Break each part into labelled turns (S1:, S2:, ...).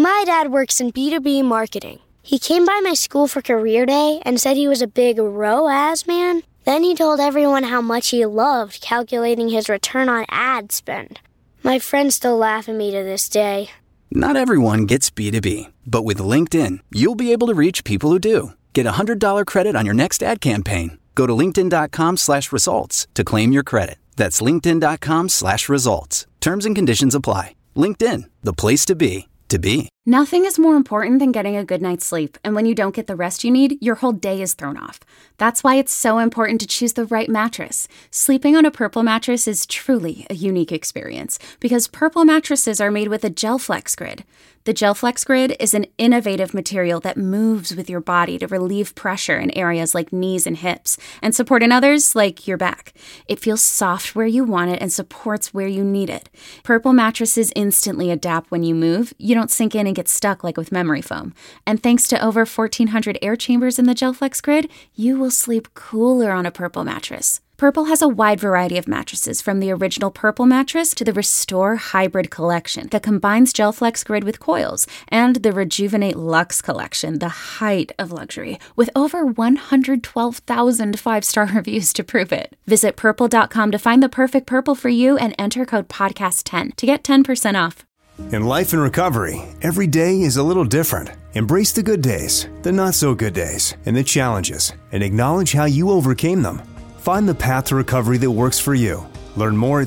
S1: My dad works in B2B marketing. He came by my school for career day and said he was a big ROAS man. Then he told everyone how much he loved calculating his return on ad spend. My friends still laugh at me to this day.
S2: Not everyone gets B2B, but with LinkedIn, you'll be able to reach people who do. Get a $100 credit on your next ad campaign. Go to linkedin.com/results to claim your credit. That's linkedin.com/results. Terms and conditions apply. LinkedIn, the place to be, to be.
S3: Nothing is more important than getting a good night's sleep, and when you don't get the rest you need, your whole day is thrown off. That's why it's so important to choose the right mattress. Sleeping on a Purple mattress is truly a unique experience, because Purple mattresses are made with a GelFlex Grid. The GelFlex Grid is an innovative material that moves with your body to relieve pressure in areas like knees and hips, and support in others like your back. It feels soft where you want it and supports where you need it. Purple mattresses instantly adapt when you move. You don't sink in and get stuck like with memory foam. And thanks to over 1,400 air chambers in the GelFlex Grid, you will sleep cooler on a Purple mattress. Purple has a wide variety of mattresses, from the original Purple mattress to the Restore Hybrid collection that combines GelFlex Grid with coils, and the Rejuvenate Luxe collection, the height of luxury, with over 112,000 five-star reviews to prove it. Visit purple.com to find the perfect Purple for you and enter code podcast10 to get 10% off.
S4: In life and recovery, every day is a little different. Embrace the good days, the not-so-good days, and the challenges, and acknowledge how you overcame them. Find the path to recovery that works for you. Learn more at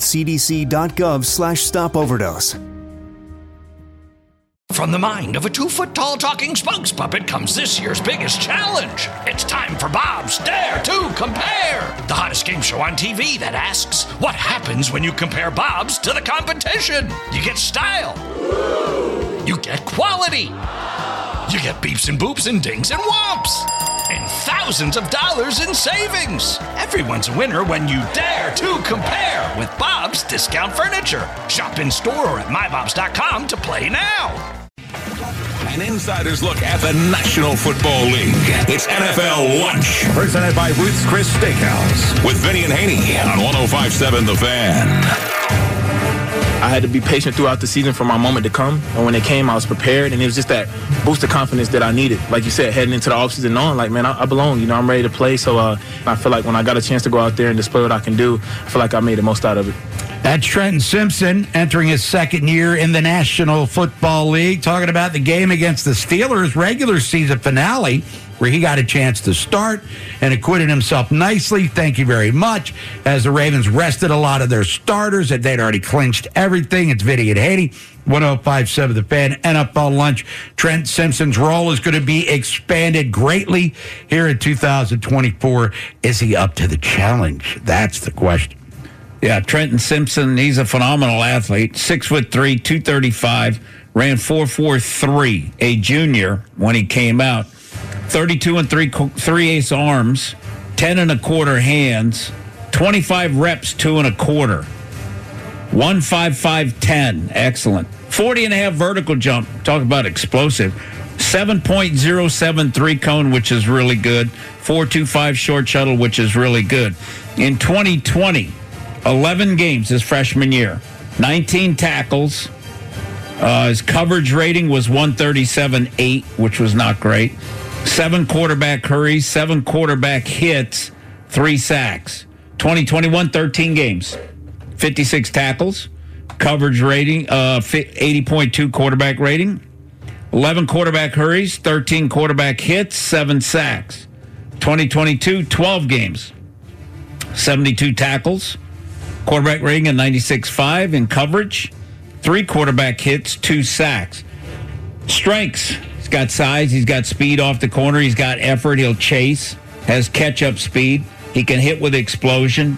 S4: cdc.gov/stopoverdose.
S5: From the mind of a 2-foot-tall talking spokes puppet comes this year's biggest challenge. It's time for Bob's Dare to Compare, the hottest game show on TV that asks, what happens when you compare Bob's to the competition? You get style. You get quality. You get beeps and boops and dings and whomps. And thousands of dollars in savings. Everyone's a winner when you dare to compare with Bob's Discount Furniture. Shop in store or at mybobs.com to play now.
S6: An insider's look at the National Football League. It's NFL Lunch.
S7: Presented by Ruth's Chris Steakhouse.
S6: With Vinny and Haney on 105.7 The Fan.
S8: I had to be patient throughout the season for my moment to come. And when it came, I was prepared. And it was just that boost of confidence that I needed. Like you said, heading into the offseason, knowing, like, man, I belong. You know, I'm ready to play. So I feel like when I got a chance to go out there and display what I can do, I feel like I made the most out of it.
S7: That's Trenton Simpson entering his second year in the National Football League, talking about the game against the Steelers regular season finale, where he got a chance to start and acquitted himself nicely. Thank you very much. As the Ravens rested a lot of their starters, that they'd already clinched everything. It's Vinny and Haney, 105.7 The Fan, NFL Lunch. Trent Simpson's role is going to be expanded greatly here in 2024. Is he up to the challenge? That's the question.
S9: Yeah, Trenton Simpson, he's a phenomenal athlete. 6'3", 235, ran 4.43, a junior when he came out. 32 and 3/8 arms, 10 1/4 hands, 25 reps, 2 1/4. 1.55.10, excellent. 40.5 vertical jump, talk about explosive. 7.073 cone, which is really good. 4.25 short shuttle, which is really good. In 2020, 11 games his freshman year, 19 tackles. His coverage rating was 137.8, which was not great. 7 quarterback hurries, 7 quarterback hits, 3 sacks. 2021, 13 games, 56 tackles, coverage rating, 80.2 quarterback rating, 11 quarterback hurries, 13 quarterback hits, 7 sacks. 2022, 12 games, 72 tackles, quarterback rating at 96.5 in coverage, 3 quarterback hits, 2 sacks. Strengths. He's got size. He's got speed off the corner. He's got effort. He'll chase. Has catch-up speed. He can hit with explosion.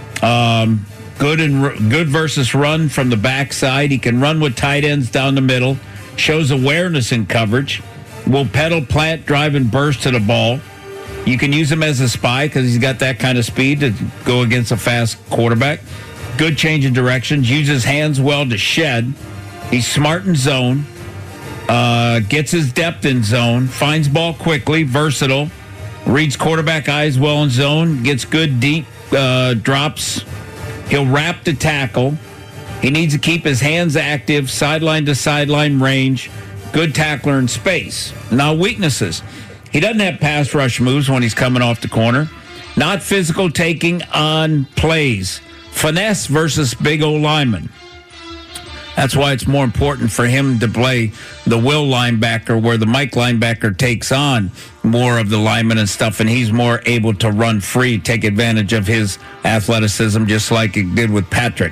S9: Good versus run from the backside. He can run with tight ends down the middle. Shows awareness in coverage. Will pedal, plant, drive, and burst to the ball. You can use him as a spy because he's got that kind of speed to go against a fast quarterback. Good change of directions. Uses hands well to shed. He's smart in zone. Gets his depth in zone. Finds ball quickly. Versatile. Reads quarterback eyes well in zone. Gets good deep drops. He'll wrap the tackle. He needs to keep his hands active. Sideline to sideline range. Good tackler in space. Now, weaknesses. He doesn't have pass rush moves when he's coming off the corner. Not physical taking on plays. Finesse versus big old lineman. That's why it's more important for him to play the will linebacker, where the Mike linebacker takes on more of the lineman and stuff, and he's more able to run free, take advantage of his athleticism, just like he did with Patrick.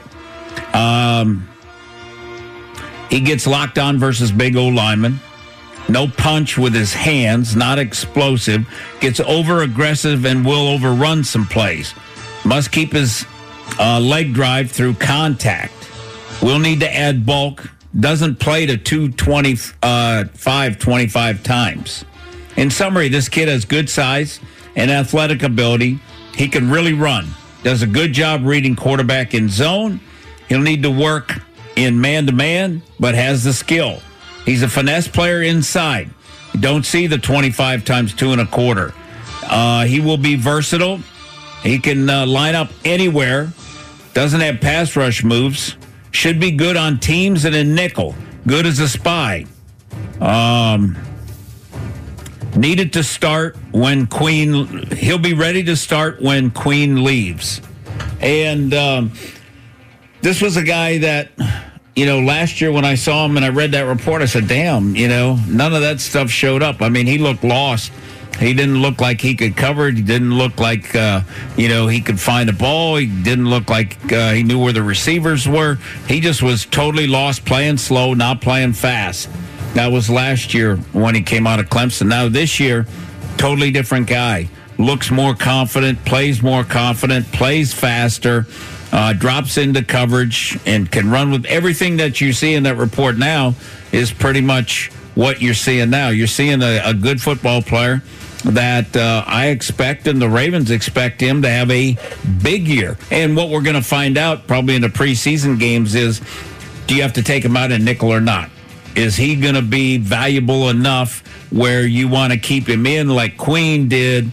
S9: He gets locked on versus big old lineman. No punch with his hands, not explosive. Gets over-aggressive and will overrun some plays. Must keep his leg drive through contact. Will need to add bulk. Doesn't play to 25 times. In summary, this kid has good size and athletic ability. He can really run. Does a good job reading quarterback in zone. He'll need to work in man-to-man, but has the skill. He's a finesse player inside. You don't see the 25 times 2 1/4. He will be versatile. He can line up anywhere. Doesn't have pass rush moves. Should be good on teams and in nickel. Good as a spy. Needed to start when Queen... He'll be ready to start when Queen leaves. And this was a guy that, last year when I saw him and I read that report, I said, damn, none of that stuff showed up. I mean, he looked lost. He didn't look like he could cover it. He didn't look like, he could find a ball. He didn't look like he knew where the receivers were. He just was totally lost, playing slow, not playing fast. That was last year when he came out of Clemson. Now this year, totally different guy. Looks more confident, plays faster, drops into coverage, and can run with everything that you see in that report now is pretty much what you're seeing now. You're seeing a good football player that I expect and the Ravens expect him to have a big year. And what we're going to find out probably in the preseason games is, do you have to take him out in nickel or not? Is he going to be valuable enough where you want to keep him in like Queen did,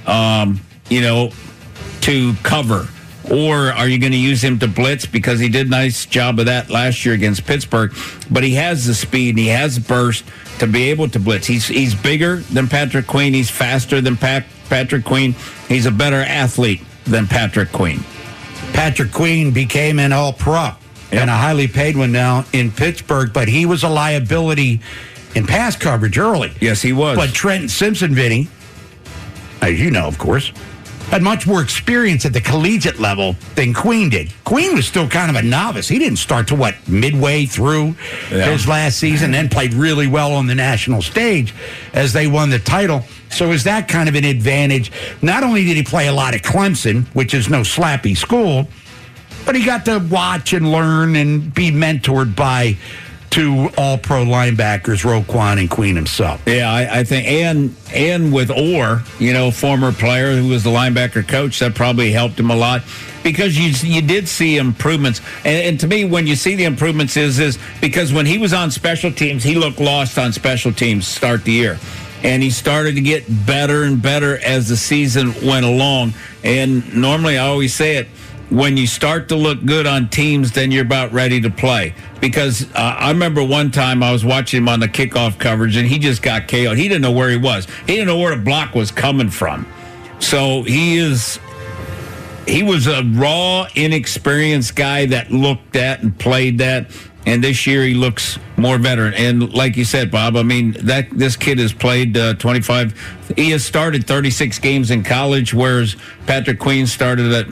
S9: to cover? Or are you going to use him to blitz? Because he did a nice job of that last year against Pittsburgh. But he has the speed and he has burst to be able to blitz. He's bigger than Patrick Queen. He's faster than Patrick Queen. He's a better athlete than Patrick Queen.
S7: Patrick Queen became an all-pro and a highly paid one now in Pittsburgh, but he was a liability in pass coverage early.
S9: Yes, he was.
S7: But Trenton Simpson, Vinny, as you know, of course, had much more experience at the collegiate level than Queen did. Queen was still kind of a novice. He didn't start to, midway through his last season, then played really well on the national stage as they won the title. So is that kind of an advantage? Not only did he play a lot at Clemson, which is no slappy school, but he got to watch and learn and be mentored by two all-pro linebackers, Roquan and Queen himself.
S9: Yeah, I think, and with Orr, former player who was the linebacker coach, that probably helped him a lot because you did see improvements. And to me, when you see the improvements is because when he was on special teams, he looked lost on special teams to start the year. And he started to get better and better as the season went along. And normally I always say it, when you start to look good on teams, then you're about ready to play. Because I remember one time I was watching him on the kickoff coverage, and he just got KO'd. He didn't know where he was. He didn't know where the block was coming from. So he was a raw, inexperienced guy that looked at and played that. And this year he looks more veteran. And like you said, Bob, I mean, this kid has played 25. He has started 36 games in college, whereas Patrick Queen started at,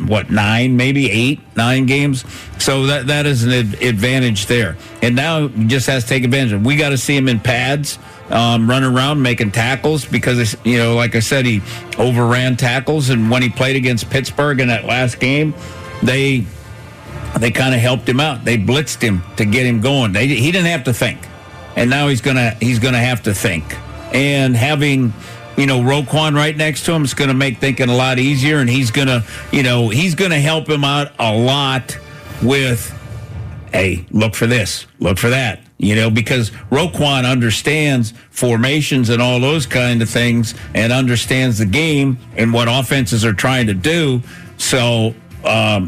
S9: 9 games. So that is an advantage there. And now he just has to take advantage of it. We got to see him in pads, running around, making tackles because, like I said, he overran tackles. And when he played against Pittsburgh in that last game, they kind of helped him out. They blitzed him to get him going. He didn't have to think, and now he's gonna have to think. And having Roquan right next to him is going to make thinking a lot easier. And he's gonna help him out a lot with, hey, look for this, look for that. Because Roquan understands formations and all those kind of things, and understands the game and what offenses are trying to do. So.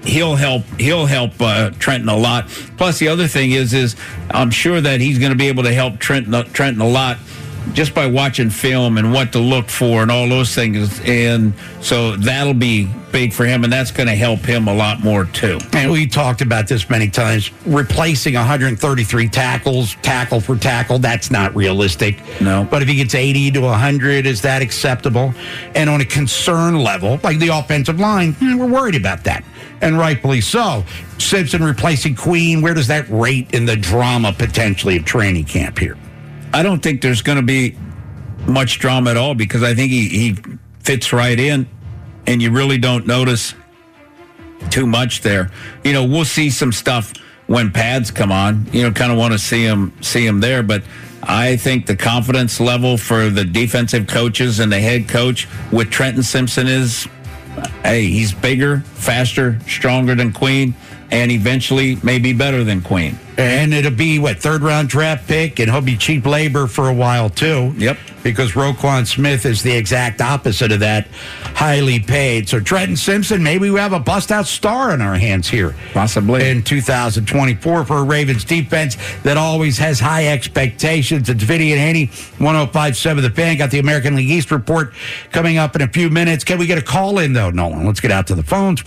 S9: he'll help Trenton a lot. Plus, the other thing is I'm sure that he's going to be able to help Trenton a lot just by watching film and what to look for and all those things. And so that'll be big for him, and that's going to help him a lot more too.
S7: And we talked about this many times. Replacing 133 tackles, tackle for tackle, that's not realistic.
S9: No.
S7: But if he gets 80 to 100, is that acceptable? And on a concern level, like the offensive line, we're worried about that. And rightfully so. Simpson replacing Queen, where does that rate in the drama potentially of training camp here?
S9: I don't think there's going to be much drama at all because I think he fits right in, and you really don't notice too much there. You know, we'll see some stuff when pads come on. You know, kind of want to see him there, but I think the confidence level for the defensive coaches and the head coach with Trenton Simpson is, hey, he's bigger, faster, stronger than Queen, and eventually maybe better than Queen.
S7: And it'll be, third-round draft pick, and he'll be cheap labor for a while, too.
S9: Yep.
S7: Because Roquan Smith is the exact opposite of that, highly paid. So Trenton Simpson, maybe we have a bust-out star in our hands here.
S9: Possibly.
S7: In 2024 for a Ravens defense that always has high expectations. It's Vinny and Haney, 105.7 The Fan. Got the American League East report coming up in a few minutes. Can we get a call in, though, Nolan? Let's get out to the phones.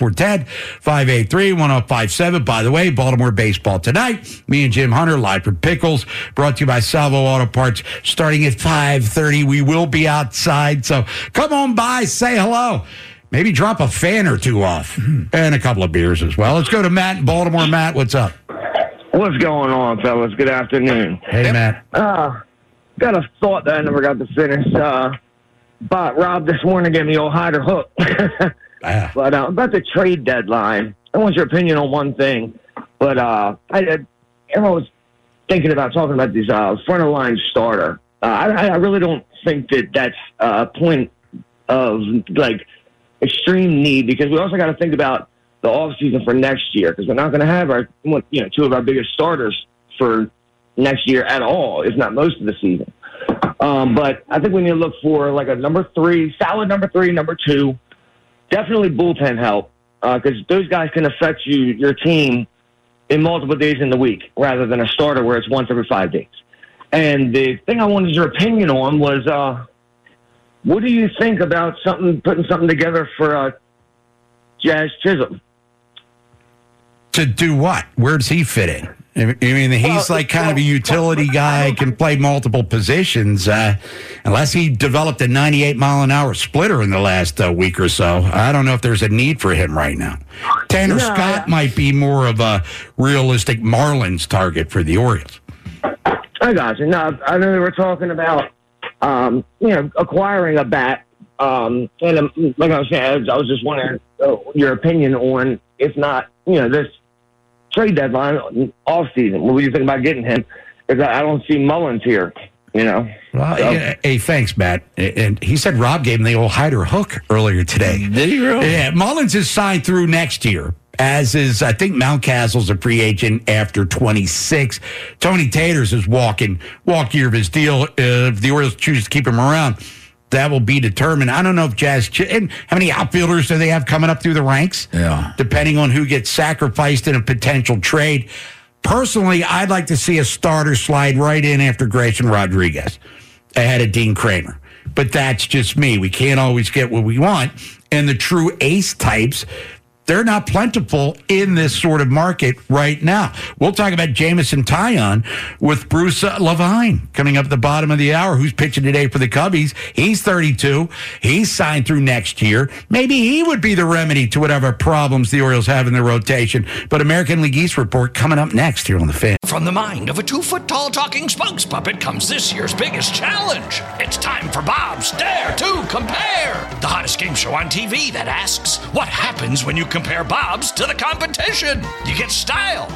S7: 410-583-1057. By the way, Baltimore baseball tonight. Me and Jim Hunter live from Pickles, brought to you by Salvo Auto Parts, starting at 5:30. We will be outside, so come on by, say hello. Maybe drop a fan or two off, and a couple of beers as well. Let's go to Matt in Baltimore. Matt, what's up?
S10: What's going on, fellas? Good afternoon.
S7: Hey, Matt.
S10: Got a thought that I never got to finish. But Rob this morning gave me old hider hook. But about the trade deadline, I want your opinion on one thing. But everyone was thinking about talking about these front of line starter. I really don't think that that's a point of extreme need, because we also got to think about the offseason for next year, because we're not going to have our two of our biggest starters for next year at all, if not most of the season. But I think we need to look for a number three, solid number three, number two, definitely bullpen help, because those guys can affect your team in multiple days in the week rather than a starter where it's once every 5 days. And the thing I wanted your opinion on was, what do you think about putting something together for Jazz Chisholm?
S7: To do what? Where does he fit in? I mean, he's kind of a utility guy, can play multiple positions. Unless he developed a 98-mile-an-hour splitter in the last week or so, I don't know if there's a need for him right now. Tanner Scott might be more of a realistic Marlins target for the Orioles.
S10: I got you. No, I know they were talking about, acquiring a bat. And like I was saying, I was just wondering your opinion on, if not, this trade deadline off season. What do you think about getting him? Because I don't see Mullins here, Well,
S7: hey, thanks, Matt. And he said Rob gave him the old hider hook earlier today.
S9: Did he really?
S7: Yeah, Mullins is signed through next year, as is, I think, Mountcastle's a free agent after 26. Tony Tater's is walk year of his deal. If the Orioles choose to keep him around, that will be determined. I don't know if and how many outfielders do they have coming up through the ranks?
S9: Yeah.
S7: Depending on who gets sacrificed in a potential trade. Personally, I'd like to see a starter slide right in after Grayson Rodriguez ahead of Dean Kramer. But that's just me. We can't always get what we want. And the true ace types, they're not plentiful in this sort of market right now. We'll talk about Jameson Taillon with Bruce Levine coming up at the bottom of the hour, who's pitching today for the Cubbies. He's 32. He's signed through next year. Maybe he would be the remedy to whatever problems the Orioles have in their rotation. But American League East report coming up next here on The Fan.
S5: From the mind of a 2-foot-tall talking spokes puppet comes this year's biggest challenge. It's time for Bob's Dare to Compare, the hottest game show on TV that asks, what happens when you compare Bob's to the competition? You get style.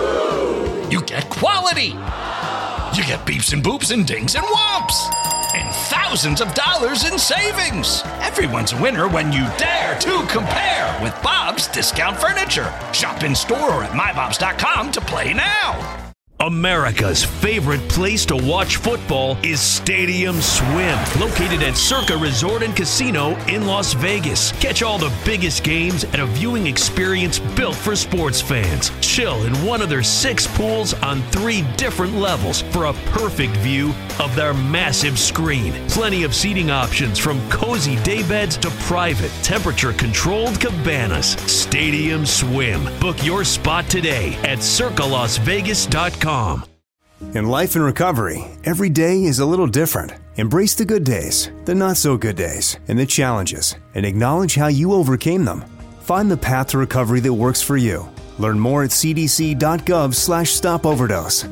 S5: You get quality. You get beeps and boops and dings and whomps. And thousands of dollars in savings. Everyone's a winner when you dare to compare with Bob's Discount Furniture. Shop in store or at mybobs.com to play now.
S11: America's favorite place to watch football is Stadium Swim, located at Circa Resort and Casino in Las Vegas. Catch all the biggest games at a viewing experience built for sports fans. Chill in one of their 6 pools on 3 different levels for a perfect view of their massive screen. Plenty of seating options from cozy daybeds to private, temperature-controlled cabanas. Stadium Swim. Book your spot today at circalasvegas.com.
S4: In life and recovery, every day is a little different. Embrace the good days, the not so good days, and the challenges, and acknowledge how you overcame them. Find the path to recovery that works for you. Learn more at cdc.gov/stopoverdose.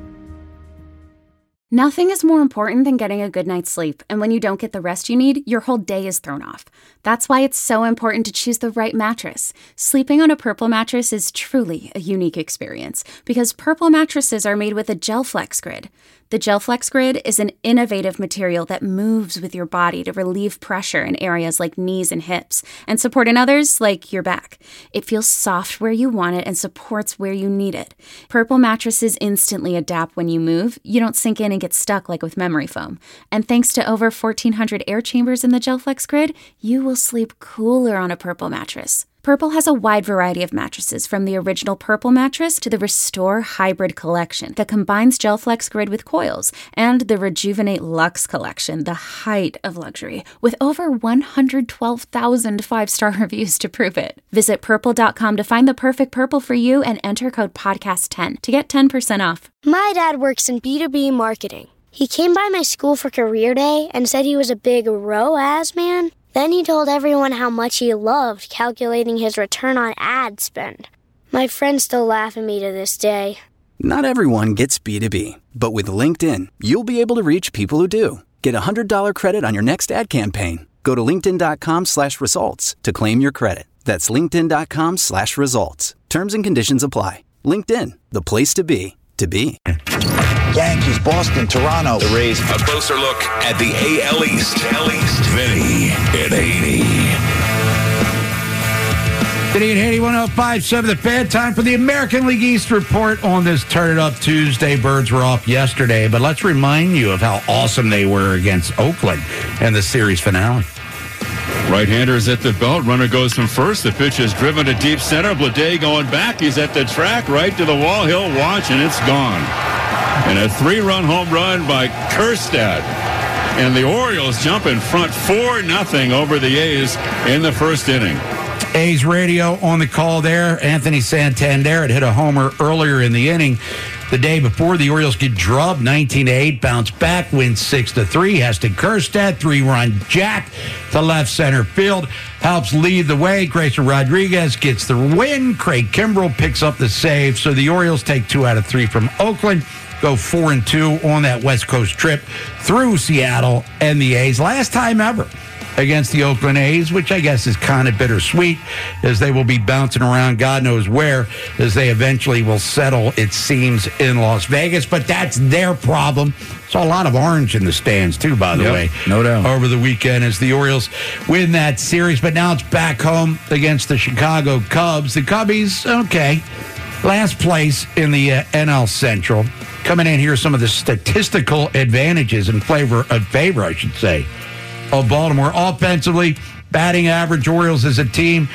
S3: Nothing is more important than getting a good night's sleep, and when you don't get the rest you need, your whole day is thrown off. That's why it's so important to choose the right mattress. Sleeping on a Purple mattress is truly a unique experience because Purple mattresses are made with a GelFlex Grid. The GelFlex Grid is an innovative material that moves with your body to relieve pressure in areas like knees and hips and support in others like your back. It feels soft where you want it and supports where you need it. Purple mattresses instantly adapt when you move. You don't sink in and get stuck like with memory foam. And thanks to over 1,400 air chambers in the GelFlex Grid, you will sleep cooler on a Purple mattress. Purple has a wide variety of mattresses, from the original Purple mattress to the Restore Hybrid collection that combines GelFlex Grid with coils, and the Rejuvenate Luxe collection, the height of luxury, with over 112,000 5-star reviews to prove it. Visit purple.com to find the perfect Purple for you and enter code podcast10 to get 10% off.
S1: My dad works in B2B marketing. He came by my school for career day and said he was a big ROAS man. Then he told everyone how much he loved calculating his return on ad spend. My friends still laugh at me to this day.
S2: Not everyone gets B2B, but with LinkedIn, you'll be able to reach people who do. Get a $100 credit on your next ad campaign. Go to linkedin.com/results to claim your credit. That's linkedin.com/results. Terms and conditions apply. LinkedIn, the place to be, to be.
S12: Yankees, Boston, Toronto.
S6: The Rays. A closer look at the AL East. Vinny at 80.
S7: Vinny at 80, 105.7 The Fan. Time for the American League East report on this Turn It Up Tuesday. Birds were off yesterday, but let's remind you of how awesome they were against Oakland in the series finale.
S13: Right-hander is at the belt. Runner goes from first. The pitch is driven to deep center. Blade going back. He's at the track, right to the wall. He'll watch, and it's gone. And a 3-run home run by Kjerstad. And the Orioles jump in front 4-0 over the A's in the first inning.
S7: A's radio on the call there. Anthony Santander had hit a homer earlier in the inning. The day before, the Orioles get drubbed 19-8, bounce back, win 6-3. Heston Kjerstad, 3-run jack to left center field, helps lead the way. Grayson Rodriguez gets the win. Craig Kimbrell picks up the save. So the Orioles take 2 out of 3 from Oakland, go 4-2 on that West Coast trip through Seattle and the A's. Last time ever against the Oakland A's, which I guess is kind of bittersweet, as they will be bouncing around God knows where, as they eventually will settle, it seems, in Las Vegas. But that's their problem. Saw a lot of orange in the stands, too, by the way.
S9: No doubt.
S7: Over the weekend as the Orioles win that series. But now it's back home against the Chicago Cubs. The Cubbies, okay, last place in the NL Central. Coming in here, some of the statistical advantages in favor, I should say, of Baltimore. Offensively, batting average, Orioles as a team,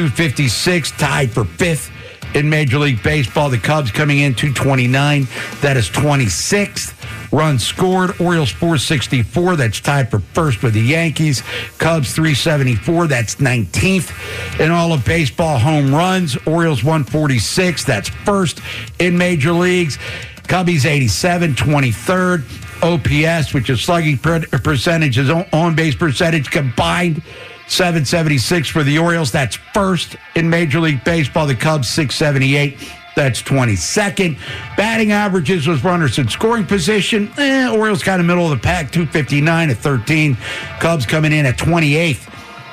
S7: 256, tied for 5th in Major League Baseball. The Cubs coming in 229, that is 26th. Runs scored, Orioles 464, that's tied for 1st with the Yankees. Cubs 374, that's 19th in all of baseball. Home runs, Orioles 146, that's 1st in major leagues. Cubbies 87, 23rd. OPS, which is slugging percentages, on-base percentage combined, 776 for the Orioles. That's 1st in Major League Baseball. The Cubs 678. That's 22nd. Batting averages was runners in scoring position. Orioles kind of middle of the pack, 259 at 13. Cubs coming in at 28th,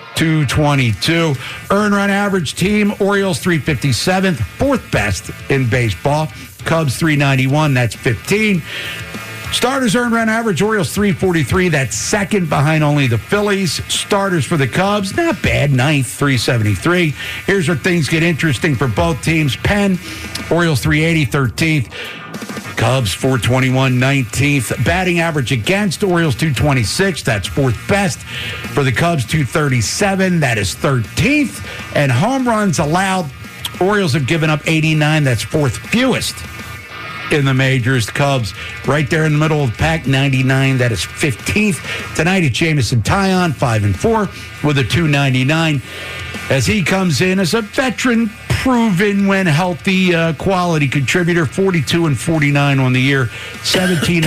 S7: 222. Earned run average team, Orioles 357th, 4th best in baseball. Cubs 391, that's 15. Starters earned run average, Orioles 343. That's 2nd behind only the Phillies. Starters for the Cubs, not bad, 9th, 373. Here's where things get interesting for both teams. Penn, Orioles 380, 13th. Cubs 421, 19th. Batting average against, Orioles 226. That's fourth best. For the Cubs, 237. That is 13th. And home runs allowed, Orioles have given up 89. That's fourth fewest in the majors. Cubs right there in the middle of the pack, 99. That is 15th. Tonight it's Jameson Taillon, 5-4 with a 299. As he comes in as a veteran, proven when healthy, quality contributor, 42 and 49 on the year, 17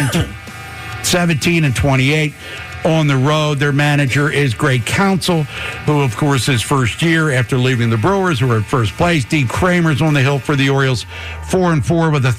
S7: and 28 on the road. Their manager is Greg Counsell, who, of course, his first year after leaving the Brewers, who are in first place. Dee Kramer's on the hill for the Orioles, 4-4 with a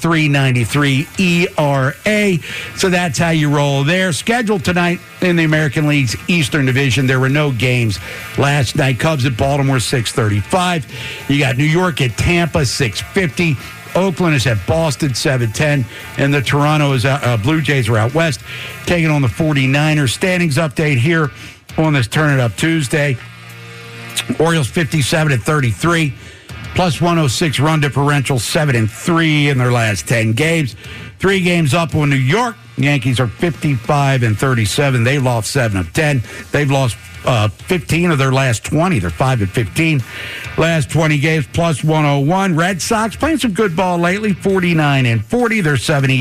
S7: 3.93 ERA. So that's how you roll there. Scheduled tonight in the American League's Eastern Division. There were no games last night. Cubs at Baltimore, 6:35. You got New York at Tampa, 6:50. Oakland is at Boston, 7:10. And the Toronto Blue Jays are out west, taking on the 49ers. Standings update here on this Turn It Up Tuesday. Orioles 57-33, plus 106 run differential, 7-3 in their last 10 games. 3 games up on New York. Yankees are 55-37. They've lost 7 of 10. They've lost 15 of their last 20. They're 5-15. Last 20 games, plus 101. Red Sox playing some good ball lately, 49-40. They're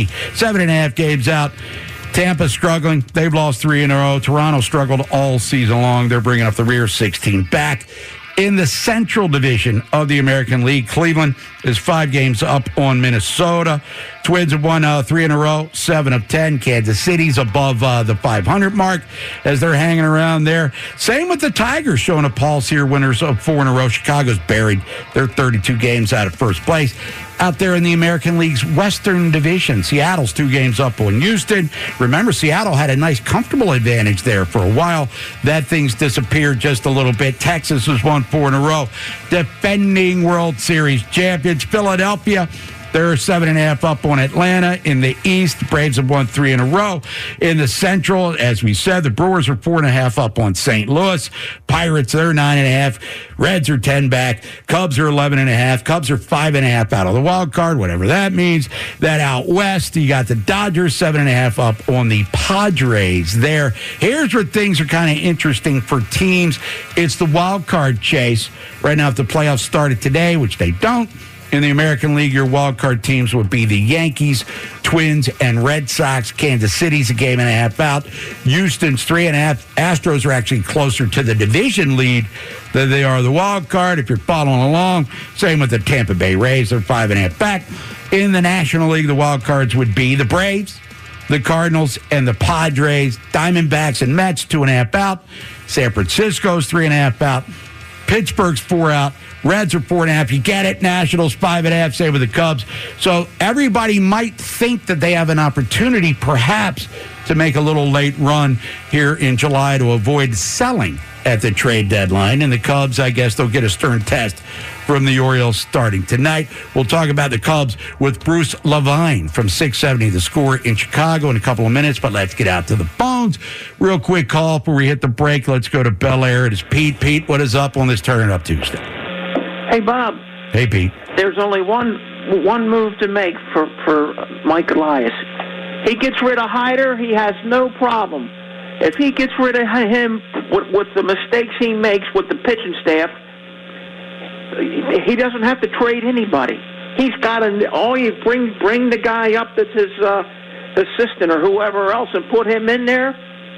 S7: 77.5 games out. Tampa struggling. They've lost 3 in a row. Toronto struggled all season long. They're bringing up the rear, 16 back. In the Central Division of the American League, Cleveland is 5 games up on Minnesota. Twins have won 3 in a row, 7 of 10. Kansas City's above the 500 mark as they're hanging around there. Same with the Tigers, showing a pulse here, winners of 4 in a row. Chicago's buried. They're 32 games out of first place. Out there in the American League's Western Division, Seattle's 2 games up on Houston. Remember, Seattle had a nice, comfortable advantage there for a while. That thing's disappeared just a little bit. Texas has won 4 in a row. Defending World Series champions, Philadelphia, they're 7.5 up on Atlanta. In the East, the Braves have won 3 in a row. In the Central, as we said, the Brewers are 4.5 up on St. Louis. Pirates, they're 9.5. Reds are 10 back. Cubs are 11.5. Cubs are 5.5 out of the wild card, whatever that means. That out west, you got the Dodgers 7.5 up on the Padres there. Here's where things are kind of interesting for teams. It's the wild card chase. Right now, if the playoffs started today, which they don't, in the American League, your wild card teams would be the Yankees, Twins, and Red Sox. Kansas City's a game and a half out. Houston's 3.5. Astros are actually closer to the division lead than they are the wild card, if you're following along. Same with the Tampa Bay Rays. They're 5.5 back. In the National League, the wild cards would be the Braves, the Cardinals, and the Padres. Diamondbacks and Mets, 2.5 out. San Francisco's 3.5 out. Pittsburgh's 4 out. Reds are 4.5. You get it. Nationals 5.5. Same with the Cubs. So everybody might think that they have an opportunity, perhaps, to make a little late run here in July to avoid selling at the trade deadline. And the Cubs, I guess, they'll get a stern test from the Orioles starting tonight. We'll talk about the Cubs with Bruce Levine from 670 The Score in Chicago in a couple of minutes, but let's get out to the phones. Real quick call before we hit the break. Let's go to Bel Air. It is Pete. Pete, what is up on this Turn It Up Tuesday?
S14: Hey, Bob.
S7: Hey, Pete.
S14: There's only one move to make for Mike Elias. He gets rid of Hyder, he has no problem. If he gets rid of him with the mistakes he makes with the pitching staff, he doesn't have to trade anybody. He's got all you bring the guy up that's his assistant or whoever else and put him in there.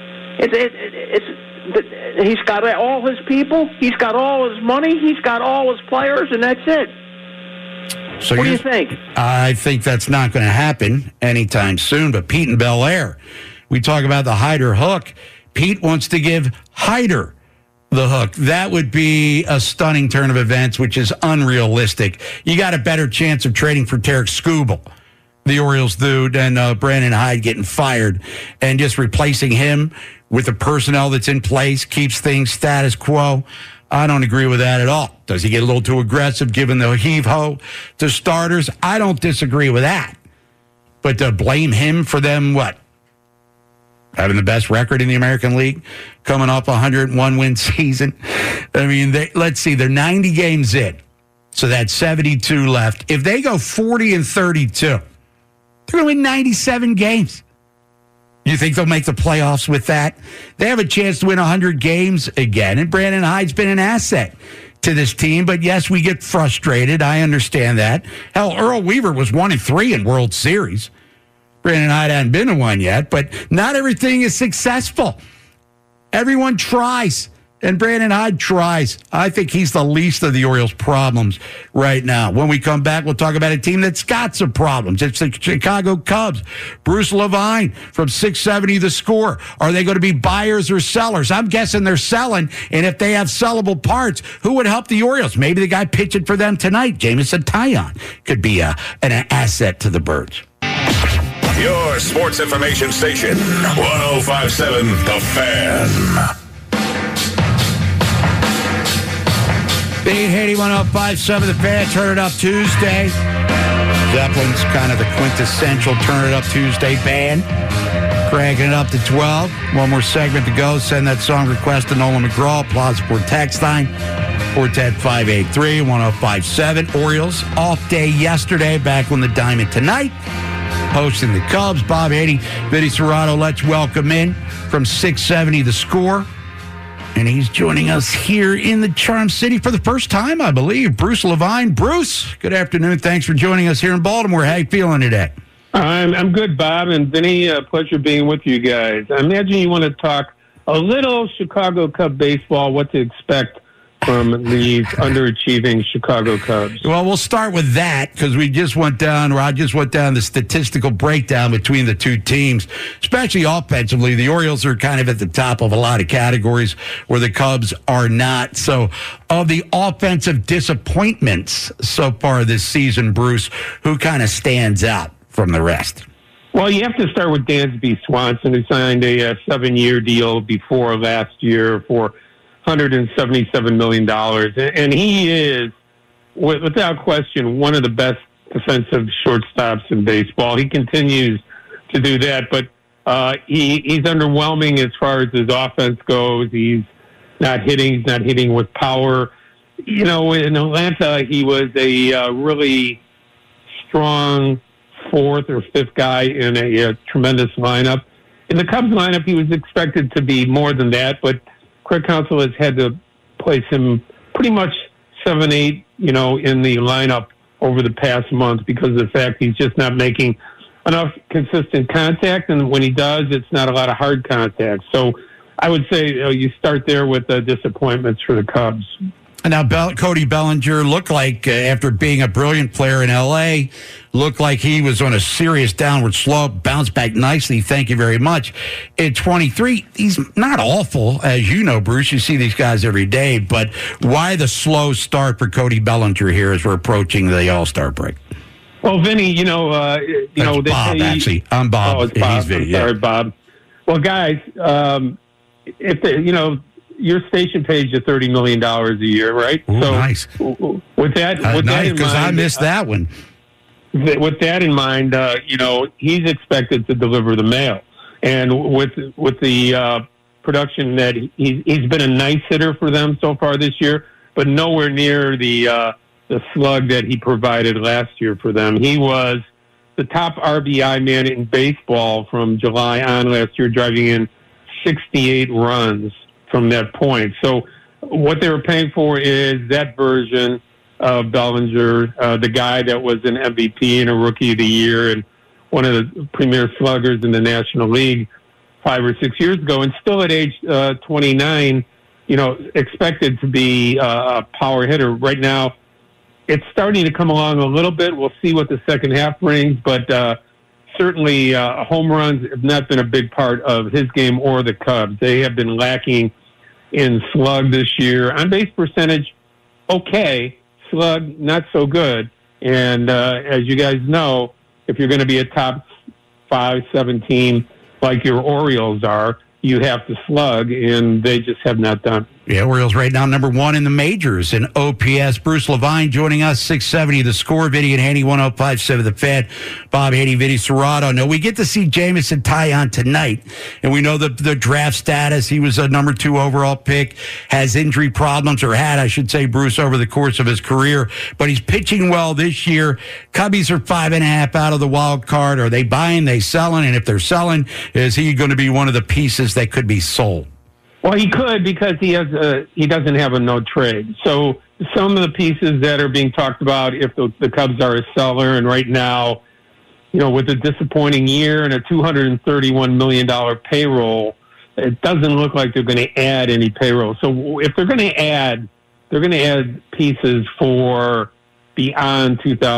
S14: He's got all his people, he's got all his money, he's got all his players, and that's it.
S7: So
S14: what do you think?
S7: I think that's not going to happen anytime soon. But Pete in Bel Air, we talk about the Hyder hook. Pete wants to give Hyder the hook. That would be a stunning turn of events, which is unrealistic. You got a better chance of trading for Tarek Skubal, the Orioles do, than Brandon Hyde getting fired, and just replacing him with the personnel that's in place keeps things status quo. I don't agree with that at all. Does he get a little too aggressive giving the heave-ho to starters? I don't disagree with that. But to blame him for them, what? Having the best record in the American League, coming off a 101-win season. I mean, let's see, they're 90 games in, so that's 72 left. If they go 40-32, They're going to win 97 games. You think they'll make the playoffs with that? They have a chance to win 100 games again, and Brandon Hyde's been an asset to this team. But yes, we get frustrated. I understand that. Hell, Earl Weaver was 1-3 in World Series. Brandon Hyde hadn't been to one yet, but not everything is successful. Everyone tries, and Brandon Hyde tries. I think he's the least of the Orioles' problems right now. When we come back, we'll talk about a team that's got some problems. It's the Chicago Cubs. Bruce Levine from 670 The Score. Are they going to be buyers or sellers? I'm guessing they're selling, and if they have sellable parts, who would help the Orioles? Maybe the guy pitching for them tonight, Jameson Taillon, could be an asset to the Birds.
S6: Your sports information station, 105.7 The Fan.
S7: Big Haiti 105.7 The Fan. Turn It Up Tuesday. Zeppelin's kind of the quintessential Turn It Up Tuesday band. Cranking it up to 12. One more segment to go. Send that song request to Nolan McGraw. Plaza Port text line 410-583-1057. Orioles off day yesterday. Back on the diamond tonight. Hosting the Cubs. Bob Haiti, Vinny Serrato. Let's welcome in from 670 The Score. And he's joining us here in the Charm City for the first time, I believe. Bruce Levine. Bruce, good afternoon. Thanks for joining us here in Baltimore. How you feeling today?
S15: I'm good, Bob. And Vinny, pleasure being with you guys. I imagine you want to talk a little Chicago Cub baseball, what to expect from these underachieving Chicago Cubs.
S7: Well, we'll start with that because I just went down the statistical breakdown between the two teams, especially offensively. The Orioles are kind of at the top of a lot of categories where the Cubs are not. So of the offensive disappointments so far this season, Bruce, who kind of stands out from the rest?
S15: Well, you have to start with Dansby Swanson, who signed a 7-year deal before last year for $177 million. And he is, without question, one of the best defensive shortstops in baseball. He continues to do that, but he's underwhelming as far as his offense goes. He's not hitting with power. You know, in Atlanta, he was a really strong fourth or fifth guy in a tremendous lineup. In the Cubs lineup, he was expected to be more than that, but Craig Counsell has had to place him pretty much 7-8, in the lineup over the past month because of the fact he's just not making enough consistent contact, and when he does, it's not a lot of hard contact. So I would say you start there with disappointments for the Cubs.
S7: Now, Cody Bellinger looked like, after being a brilliant player in L.A., looked like he was on a serious downward slope, bounced back nicely, thank you very much. At 23, he's not awful, as you know, Bruce. You see these guys every day, but why the slow start for Cody Bellinger here as we're approaching the All-Star break?
S15: Well, Vinny,
S7: Bob, actually. I'm Bob.
S15: Oh, it's Bob.
S7: He's Vinny,
S15: Sorry, Bob. Well, guys, if your station pays you $30 million a year, right?
S7: Ooh,
S15: so
S7: nice.
S15: With that
S7: nice,
S15: in mind,
S7: because I missed that one.
S15: With that in mind, he's expected to deliver the mail, and with the production that he's been a nice hitter for them so far this year, but nowhere near the slug that he provided last year for them. He was the top RBI man in baseball from July on last year, driving in 68 runs from that point. So what they were paying for is that version of Bellinger, the guy that was an MVP and a Rookie of the Year and one of the premier sluggers in the National League 5 or 6 years ago, and still at age 29, expected to be a power hitter. Right now, it's starting to come along a little bit. We'll see what the second half brings, but certainly home runs have not been a big part of his game or the Cubs. They have been lacking in slug this year. On base percentage, okay. Slug, not so good. And as you guys know, if you're going to be a top 5-7 team like your Orioles are, you have to slug, and they just have not done.
S7: Yeah, Orioles right now number 1 in the majors in OPS. Bruce Levine joining us, 670 The Score, Vinny and Haney, 105.7 The Fan. Bob Haney, Vinny Serrato. Now, we get to see Jameson Taillon tonight, and we know the draft status. He was a number 2 overall pick, has injury problems, or had, I should say, Bruce, over the course of his career. But he's pitching well this year. Cubbies are 5.5 out of the wild card. Are they buying, they selling? And if they're selling, is he going to be one of the pieces that could be sold?
S15: Well, he could, because he doesn't have a no trade. So some of the pieces that are being talked about, if the Cubs are a seller, and right now, with a disappointing year and a $231 million payroll, it doesn't look like they're going to add any payroll. So if they're going to add pieces for beyond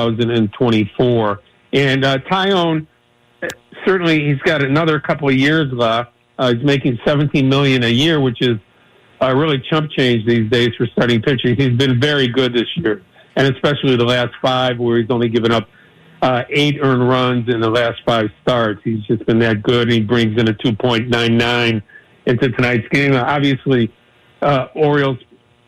S15: 2024. And Taillon, certainly he's got another couple of years left. He's making $17 million a year, which is really chump change these days for starting pitchers. He's been very good this year, and especially the last 5, where he's only given up 8 earned runs in the last 5 starts. He's just been that good, and he brings in a 2.99 into tonight's game. Obviously, Orioles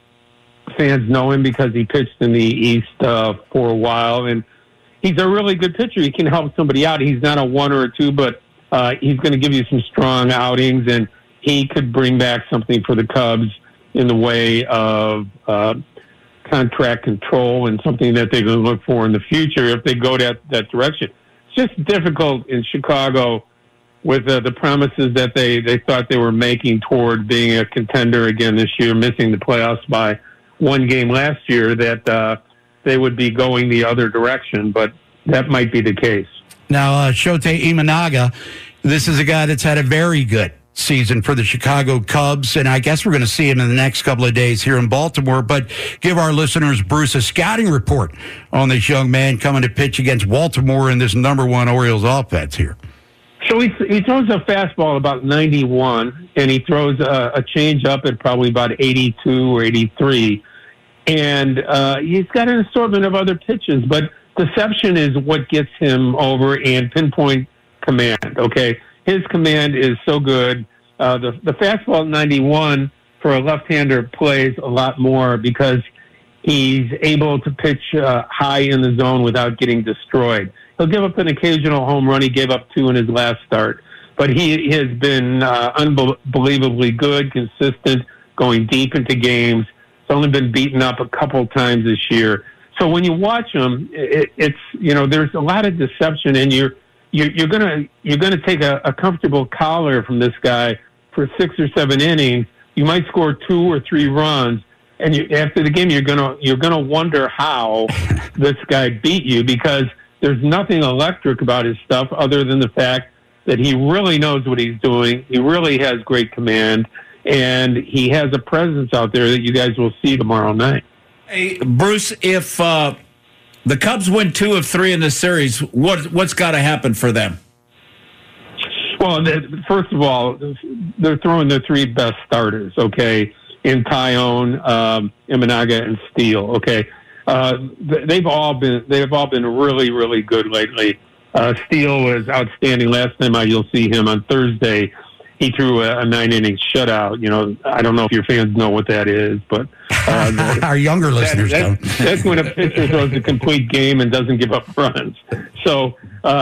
S15: fans know him because he pitched in the East for a while, and he's a really good pitcher. He can help somebody out. He's not a 1 or a 2, but he's going to give you some strong outings, and he could bring back something for the Cubs in the way of contract control, and something that they're going to look for in the future if they go that direction. It's just difficult in Chicago with the promises that they thought they were making toward being a contender again this year, missing the playoffs by 1 game last year, that they would be going the other direction, but that might be the case.
S7: Now, Shota Imanaga, this is a guy that's had a very good season for the Chicago Cubs, and I guess we're going to see him in the next couple of days here in Baltimore. But give our listeners, Bruce, a scouting report on this young man coming to pitch against Baltimore in this number 1 Orioles offense here.
S15: So he throws a fastball about 91, and he throws a changeup at probably about 82 or 83. And he's got an assortment of other pitches, but deception is what gets him over, and pinpoint command, okay? His command is so good. The fastball at 91 for a left-hander plays a lot more, because he's able to pitch high in the zone without getting destroyed. He'll give up an occasional home run. He gave up 2 in his last start. But he has been unbelievably good, consistent, going deep into games. He's only been beaten up a couple times this year. So when you watch him, it's there's a lot of deception, and you're gonna take a comfortable collar from this guy for 6 or 7 innings. You might score 2 or 3 runs, and after the game, you're gonna wonder how this guy beat you, because there's nothing electric about his stuff other than the fact that he really knows what he's doing. He really has great command, and he has a presence out there that you guys will see tomorrow night.
S9: Hey, Bruce, if the Cubs win 2 of 3 in this series, what's got to happen for them?
S15: Well, first of all, they're throwing their 3 best starters, okay, in Taillon, Imanaga, and Steele, okay. They've all been really, really good lately. Steele was outstanding last time you'll see him on Thursday. He threw a 9-inning shutout. I don't know if your fans know what that is, but
S7: our younger listeners don't.
S15: That's when a pitcher throws a complete game and doesn't give up runs. So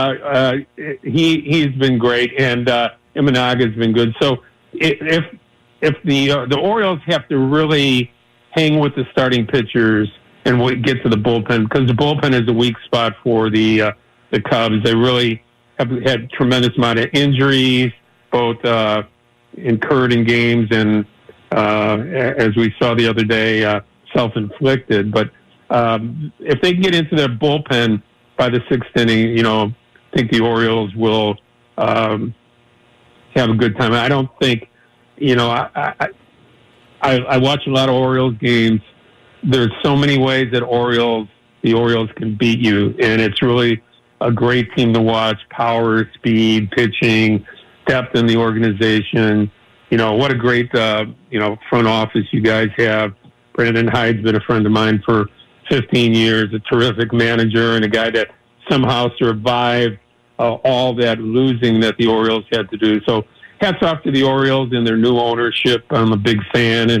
S15: he's been great, and Imanaga's been good. So if the Orioles have to really hang with the starting pitchers and get to the bullpen, because the bullpen is a weak spot for the Cubs. They really have had tremendous amount of injuries, both incurred in games and, as we saw the other day, self-inflicted. But if they can get into their bullpen by the 6th inning, I think the Orioles will have a good time. I don't think, I watch a lot of Orioles games. There's so many ways that the Orioles can beat you, and it's really a great team to watch. Power, speed, pitching, depth in the organization. What a great, front office you guys have. Brandon Hyde's been a friend of mine for 15 years, a terrific manager, and a guy that somehow survived all that losing that the Orioles had to do. So hats off to the Orioles and their new ownership. I'm a big fan, and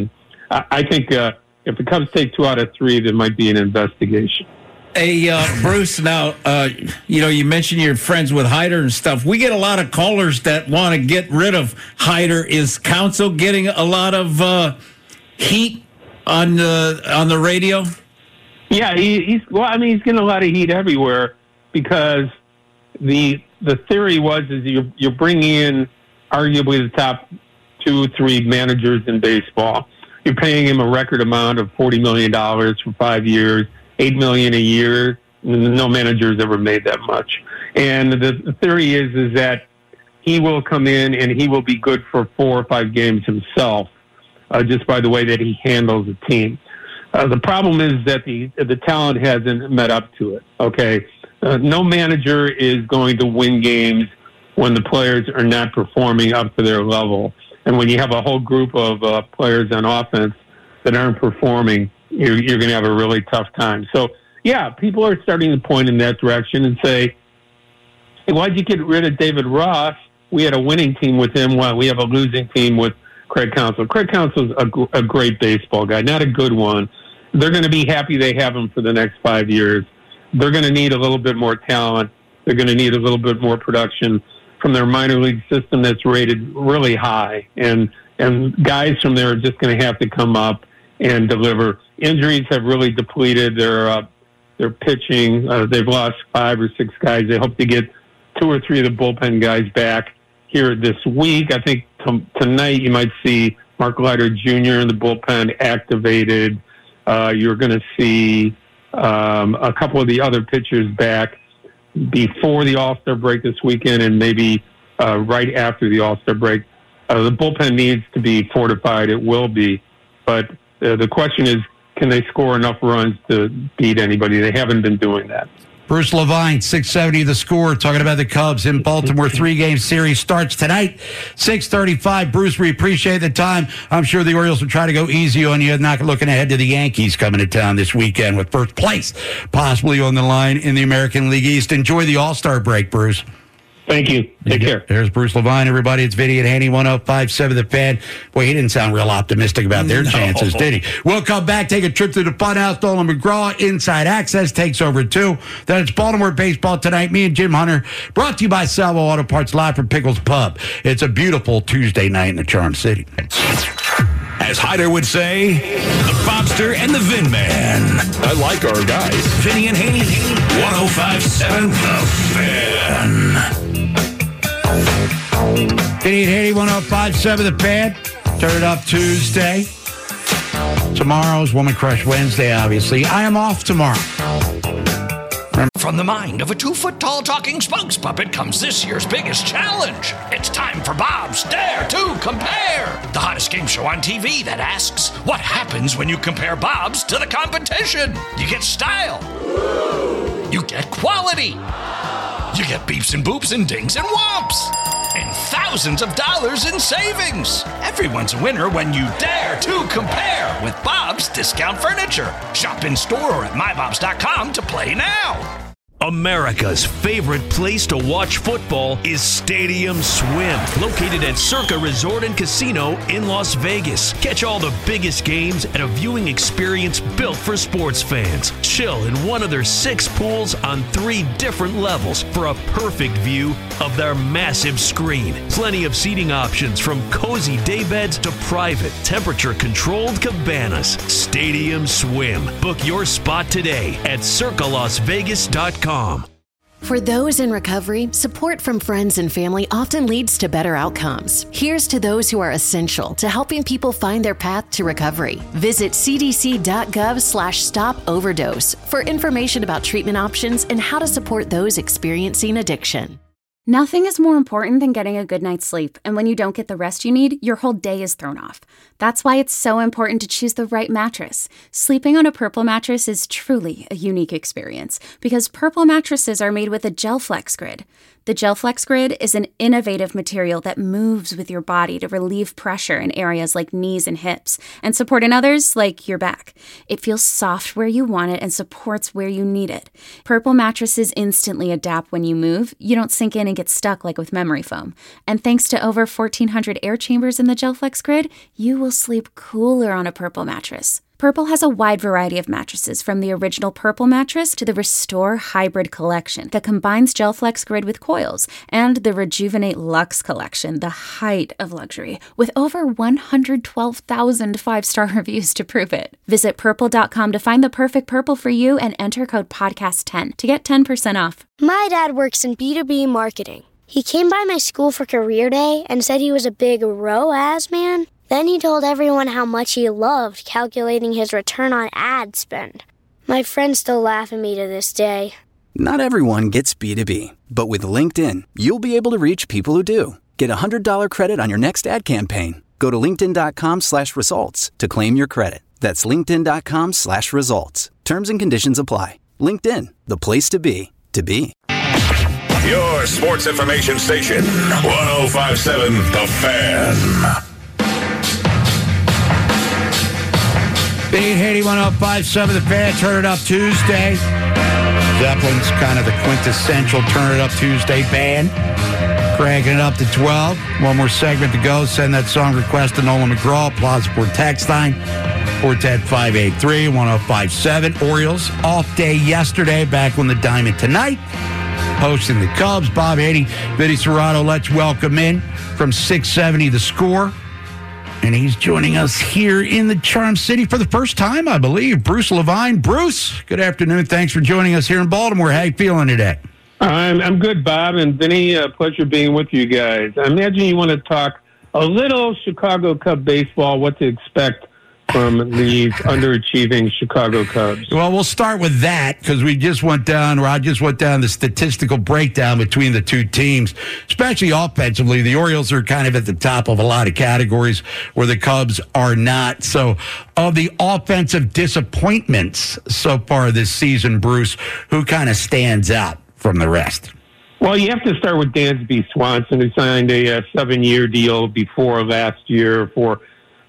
S15: I think if the Cubs take 2 out of 3, there might be an investigation.
S9: Hey, Bruce, now, you mentioned you're friends with Hyder and stuff. We get a lot of callers that want to get rid of Hyder. Is Counsell getting a lot of heat on the radio?
S15: Yeah, he's getting a lot of heat everywhere because the theory is you're bringing in arguably the top 2-3 managers in baseball. You're paying him a record amount of $40 million for 5 years, $8 million a year. No manager's ever made that much. And the theory is that he will come in and he will be good for 4 or 5 games himself, just by the way that he handles the team. The problem is that the talent hasn't met up to it. Okay, no manager is going to win games when the players are not performing up to their level, and when you have a whole group of players on offense that aren't performing, you're going to have a really tough time. So, yeah, people are starting to point in that direction and say, hey, why'd you get rid of David Ross? We had a winning team with him. Well, we have a losing team with Craig Counsell. Craig Counsell's a great baseball guy, not a good one. They're going to be happy they have him for the next 5 years. They're going to need a little bit more talent. They're going to need a little bit more production from their minor league system that's rated really high. And guys from there are just going to have to come up and deliver. Injuries have really depleted their pitching. They've lost 5 or 6 guys. They hope to get 2 or 3 of the bullpen guys back here this week. I think tonight you might see Mark Leiter Jr. in the bullpen activated. You're going to see a couple of the other pitchers back before the All-Star break this weekend and maybe right after the All-Star break. The bullpen needs to be fortified. It will be. But the question is, can they score enough runs to beat anybody? They haven't been doing that.
S7: Bruce Levine, 670 The Score, talking about the Cubs in Baltimore. 3-game series starts tonight, 6:35. Bruce, we appreciate the time. I'm sure the Orioles will try to go easy on you, not looking ahead to the Yankees coming to town this weekend with first place possibly on the line in the American League East. Enjoy the All-Star break, Bruce.
S15: Thank you. Take care.
S7: There's Bruce Levine, everybody. It's Vinny and Haney, 105.7 The Fan. Boy, he didn't sound real optimistic about their chances, did he? We'll come back, take a trip to the Funhouse. Dolan McGraw, Inside Access, takes over 2. Then it's Baltimore baseball tonight. Me and Jim Hunter, brought to you by Salvo Auto Parts, live from Pickles Pub. It's a beautiful Tuesday night in the Charm City.
S11: As Hyder would say, the Bobster and the Vin Man.
S6: I like our guys.
S11: Vinny and Haney, 105.7 The Fan.
S7: Vinny and Haney, 105.7 The Fan. Turn it up Tuesday. Tomorrow's Woman Crush Wednesday, obviously. I am off tomorrow.
S5: From the mind of a 2-foot-tall talking spokes puppet comes this year's biggest challenge. It's time for Bob's Dare to Compare, the hottest game show on TV that asks, what happens when you compare Bob's to the competition? You get style. You get quality. You get beeps and boops and dings and whomps. And thousands of dollars in savings. Everyone's a winner when you dare to compare with Bob's Discount Furniture. Shop in store or at mybobs.com to play now.
S11: America's favorite place to watch football is Stadium Swim, located at Circa Resort and Casino in Las Vegas. Catch all the biggest games at a viewing experience built for sports fans. Chill in one of their 6 pools on 3 different levels for a perfect view of their massive screen. Plenty of seating options from cozy daybeds to private, temperature-controlled cabanas. Stadium Swim. Book your spot today at circalasvegas.com.
S16: For those in recovery, support from friends and family often leads to better outcomes. Here's to those who are essential to helping people find their path to recovery. Visit cdc.gov/stop-overdose for information about treatment options and how to support those experiencing addiction.
S3: Nothing is more important than getting a good night's sleep, and when you don't get the rest you need, your whole day is thrown off. That's why it's so important to choose the right mattress. Sleeping on a Purple mattress is truly a unique experience because Purple mattresses are made with a Gel Flex grid. The GelFlex Grid is an innovative material that moves with your body to relieve pressure in areas like knees and hips and support in others like your back. It feels soft where you want it and supports where you need it. Purple mattresses instantly adapt when you move. You don't sink in and get stuck like with memory foam. And thanks to over 1,400 air chambers in the GelFlex Grid, you will sleep cooler on a Purple mattress. Purple has a wide variety of mattresses, from the original Purple mattress to the Restore Hybrid collection that combines GelFlex Grid with coils, and the Rejuvenate Luxe collection, the height of luxury, with over 112,000 five-star reviews to prove it. Visit Purple.com to find the perfect Purple for you and enter code PODCAST10 to get 10% off.
S1: My dad works in B2B marketing. He came by my school for career day and said he was a big ROAS man. Then he told everyone how much he loved calculating his return on ad spend. My friends still laugh at me to this day.
S2: Not everyone gets B2B, but with LinkedIn, you'll be able to reach people who do. Get $100 credit on your next ad campaign. Go to linkedin.com/results to claim your credit. That's linkedin.com/results. Terms and conditions apply. LinkedIn, the place to be, to be.
S6: Your sports information station, 105.7 The Fan.
S7: Big Haiti 105.7 The Fan, Turn It Up Tuesday. Zeppelin's kind of the quintessential Turn It Up Tuesday band. Cranking it up to 12. One more segment to go. Send that song request to Nolan McGraw, Plaza Port text line, 410-583-1057. Orioles, off day yesterday, back on the diamond tonight. Hosting the Cubs. Bob Haiti, Vinny Serrato, let's welcome in from 670 The Score. And he's joining us here in the Charm City for the first time, I believe. Bruce Levine. Bruce, good afternoon. Thanks for joining us here in Baltimore. How you feeling today?
S15: I'm good, Bob. And Vinny, pleasure being with you guys. I imagine you want to talk a little Chicago Cub baseball, what to expect from these underachieving Chicago Cubs.
S7: Well, we'll start with that because Rod just went down the statistical breakdown between the two teams, especially offensively. The Orioles are kind of at the top of a lot of categories where the Cubs are not. So of the offensive disappointments so far this season, Bruce, who kind of stands out from the rest?
S15: Well, you have to start with Dansby Swanson, who signed a 7-year deal before last year for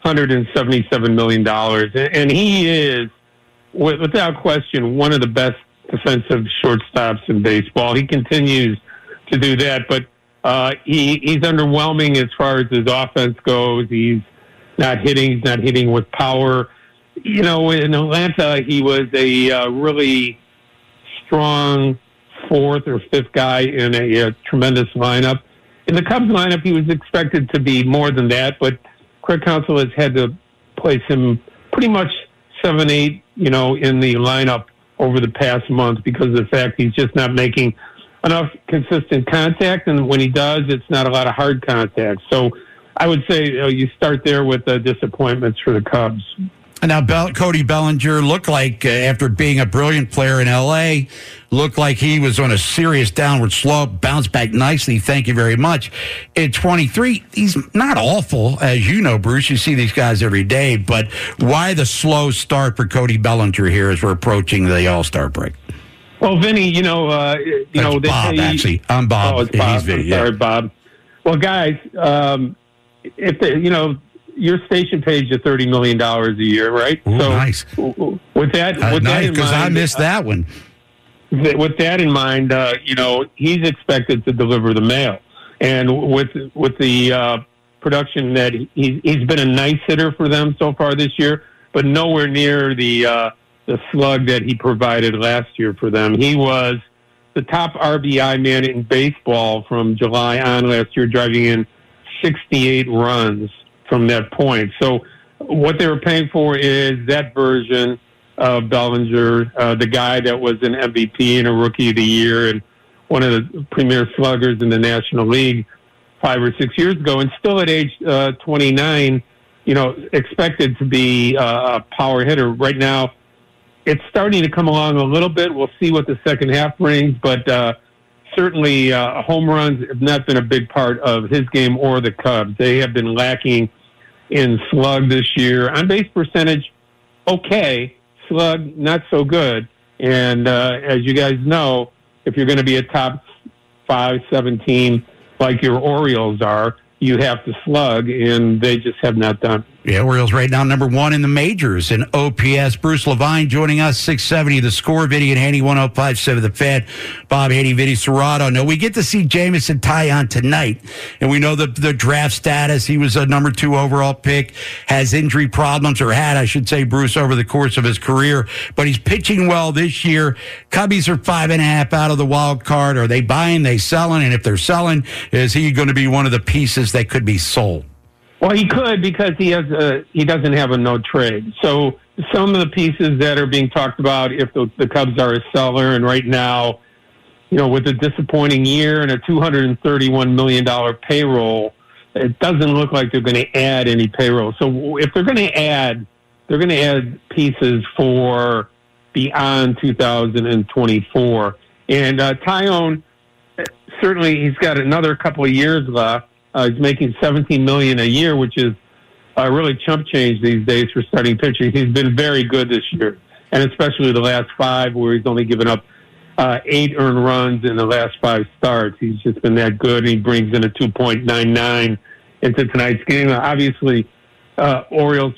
S15: $177 million. And he is, without question, one of the best defensive shortstops in baseball. He continues to do that, but he's underwhelming as far as his offense goes. He's not hitting with power. You know, in Atlanta, he was a really strong fourth or fifth guy in a tremendous lineup. In the Cubs lineup, he was expected to be more than that, but Craig Counsell has had to place him pretty much 7-8, in the lineup over the past month because of the fact he's just not making enough consistent contact, and when he does, it's not a lot of hard contact. So I would say you start there with the disappointments for the Cubs.
S7: And now Cody Bellinger looked like, after being a brilliant player in L.A., looked like he was on a serious downward slope, bounced back nicely, thank you very much. At 23, he's not awful, as you know, Bruce. You see these guys every day, but why the slow start for Cody Bellinger here as we're approaching the All-Star break?
S15: Well, Vinny,
S7: Bob, actually. I'm Bob.
S15: Oh, it's Bob. Sorry, Bob. Well, guys, if your station pays you $30 million a year, right?
S7: Ooh, so nice.
S15: With that in mind,
S7: because I missed that one.
S15: With that in mind, he's expected to deliver the mail, and with the production that he's been a nice hitter for them so far this year, but nowhere near the slug that he provided last year for them. He was the top RBI man in baseball from July on last year, driving in 68 runs from that point. So what they were paying for is that version of Bellinger, the guy that was an MVP and a Rookie of the Year and one of the premier sluggers in the National League 5 or 6 years ago, and still at age 29, expected to be a power hitter. Right now, it's starting to come along a little bit. We'll see what the second half brings, but certainly home runs have not been a big part of his game or the Cubs. They have been lacking in slug this year. On base percentage, okay. Slug, not so good. And as you guys know, if you're going to be a top 5-7 team like your Orioles are, you have to slug, and they just have not done.
S7: Yeah, Orioles right now number 1 in the majors in OPS. Bruce Levine joining us, 670 The Score, Vinny and Haney, 105.7 The Fan. Bob Haney, Vinny Serrato. Now, we get to see Jameson Taillon tonight, and we know the draft status. He was a number 2 overall pick, has injury problems, or had, I should say, Bruce, over the course of his career. But he's pitching well this year. Cubbies are 5.5 out of the wild card. Are they buying, they selling? And if they're selling, is he going to be one of the pieces that could be sold?
S15: Well, he could, because he doesn't have a no trade. So some of the pieces that are being talked about, if the Cubs are a seller, and right now, with a disappointing year and a $231 million payroll, it doesn't look like they're going to add any payroll. So if they're going to add pieces for beyond 2024. And Taillon, certainly he's got another couple of years left. He's making $17 million a year, which is really chump change these days for starting pitching. He's been very good this year, and especially the last 5, where he's only given up 8 earned runs in the last 5 starts. He's just been that good, and he brings in a 2.99 into tonight's game. Obviously, Orioles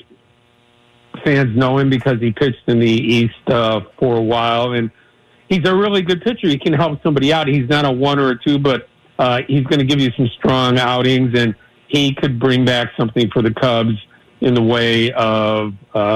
S15: fans know him because he pitched in the East for a while, and he's a really good pitcher. He can help somebody out. He's not a 1 or a 2, but he's going to give you some strong outings, and he could bring back something for the Cubs in the way of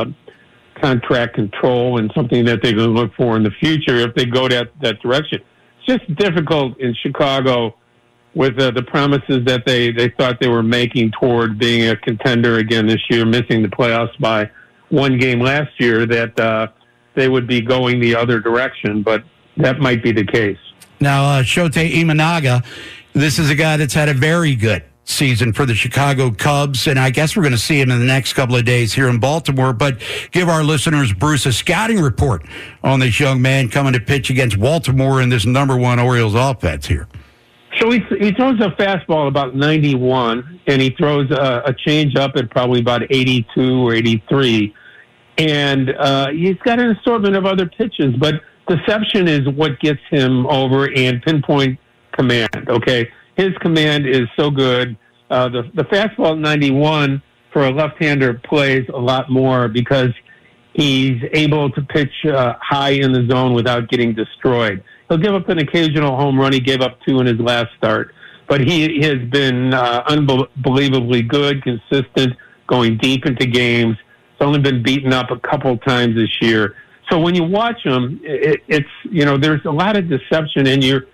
S15: contract control, and something that they're going to look for in the future if they go that direction. It's just difficult in Chicago with the promises that they thought they were making toward being a contender again this year, missing the playoffs by 1 game last year, that they would be going the other direction, but that might be the case.
S7: Now, Shota Imanaga, this is a guy that's had a very good season for the Chicago Cubs, and I guess we're going to see him in the next couple of days here in Baltimore. But give our listeners, Bruce, a scouting report on this young man coming to pitch against Baltimore in this number 1 Orioles offense here.
S15: So he throws a fastball about 91, and he throws a changeup at probably about 82 or 83. And he's got an assortment of other pitches, but deception is what gets him over, and pinpoint command, okay? His command is so good. The fastball at 91 for a left-hander plays a lot more because he's able to pitch high in the zone without getting destroyed. He'll give up an occasional home run. He gave up 2 in his last start. But he has been unbelievably good, consistent, going deep into games. He's only been beaten up a couple times this year. So when you watch him, it's there's a lot of deception, and you're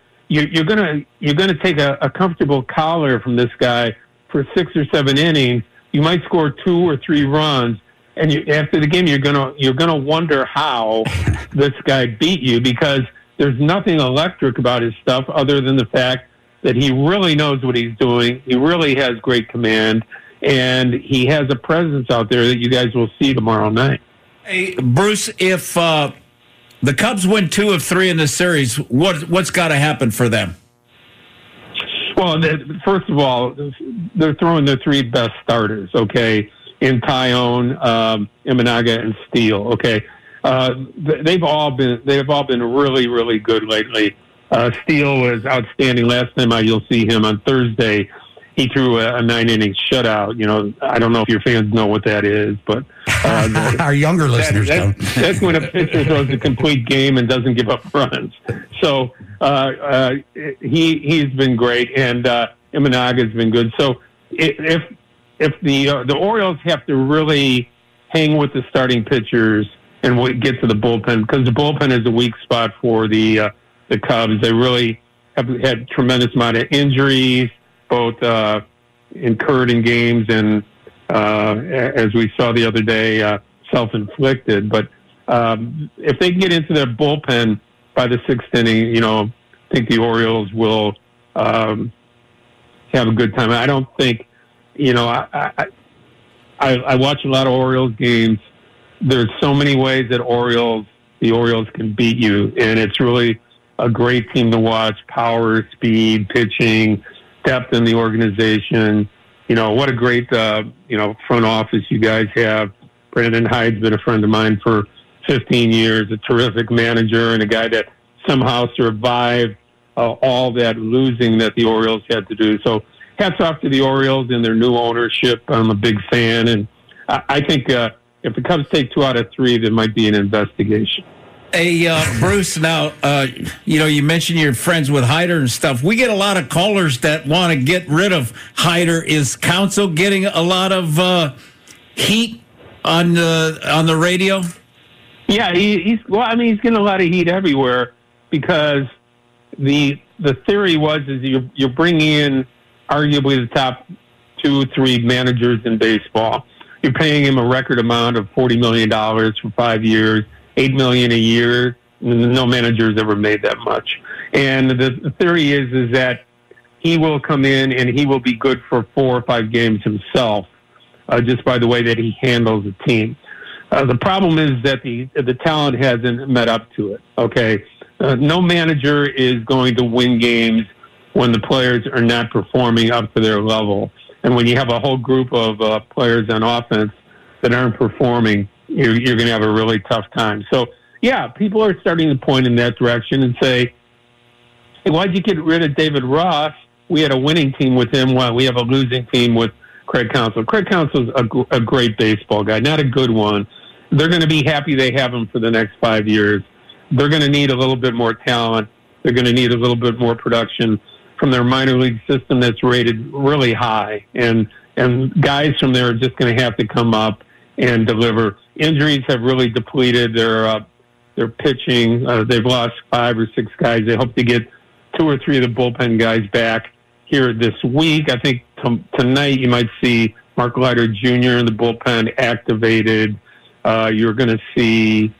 S15: gonna take a comfortable collar from this guy for 6 or 7 innings. You might score 2 or 3 runs, and after the game, you're gonna wonder how this guy beat you, because there's nothing electric about his stuff other than the fact that he really knows what he's doing. He really has great command, and he has a presence out there that you guys will see tomorrow night.
S9: Hey, Bruce, if the Cubs win 2 of 3 in this series, what's got to happen for them?
S15: Well, first of all, they're throwing their 3 best starters, okay, in Taillon, Imanaga, and Steele, okay. They've all been really, really good lately. Steele was outstanding last time out. You'll see him on Thursday. He threw a 9-inning shutout. I don't know if your fans know what that is, but
S7: our younger listeners don't.
S15: That's when a pitcher throws a complete game and doesn't give up runs. So he's been great, and Imanaga's been good. So if the Orioles have to really hang with the starting pitchers and get to the bullpen, because the bullpen is a weak spot for the Cubs. They really have had tremendous amount of injuries, both incurred in games and, as we saw the other day, self-inflicted. But if they can get into their bullpen by the 6th inning, I think the Orioles will have a good time. I don't think, I watch a lot of Orioles games. There's so many ways that the Orioles can beat you, and it's really a great team to watch. Power, speed, pitching, depth in the organization. What a great, front office you guys have. Brandon Hyde's been a friend of mine for 15 years, a terrific manager, and a guy that somehow survived all that losing that the Orioles had to do. So hats off to the Orioles and their new ownership. I'm a big fan, and I think if the Cubs take 2 out of 3, there might be an investigation.
S9: Hey, Bruce, now, you mentioned you're friends with Hyder and stuff. We get a lot of callers that want to get rid of Hyder. Is Counsell getting a lot of heat on the radio?
S15: Yeah, he's getting a lot of heat everywhere because the theory is you're bringing in arguably the top 2-3 managers in baseball. You're paying him a record amount of $40 million for 5 years, $8 million a year. No manager's ever made that much. And the theory is that he will come in and he will be good for 4 or 5 games himself, just by the way that he handles the team. The problem is that the talent hasn't met up to it. Okay, no manager is going to win games when the players are not performing up to their level. And when you have a whole group of players on offense that aren't performing, you're going to have a really tough time. So, yeah, people are starting to point in that direction and say, hey, why'd you get rid of David Ross? We had a winning team with him while we have a losing team with Craig Counsell. Craig Counsell's a great baseball guy, not a good one. They're going to be happy they have him for the next 5 years. They're going to need a little bit more talent. They're going to need a little bit more production from their minor league system that's rated really high. And guys from there are just going to have to come up and deliver. Injuries have really depleted their pitching. They've lost 5 or 6 guys. They hope to get 2 or 3 of the bullpen guys back here this week. I think tonight you might see Mark Leiter Jr. in the bullpen activated. You're going to see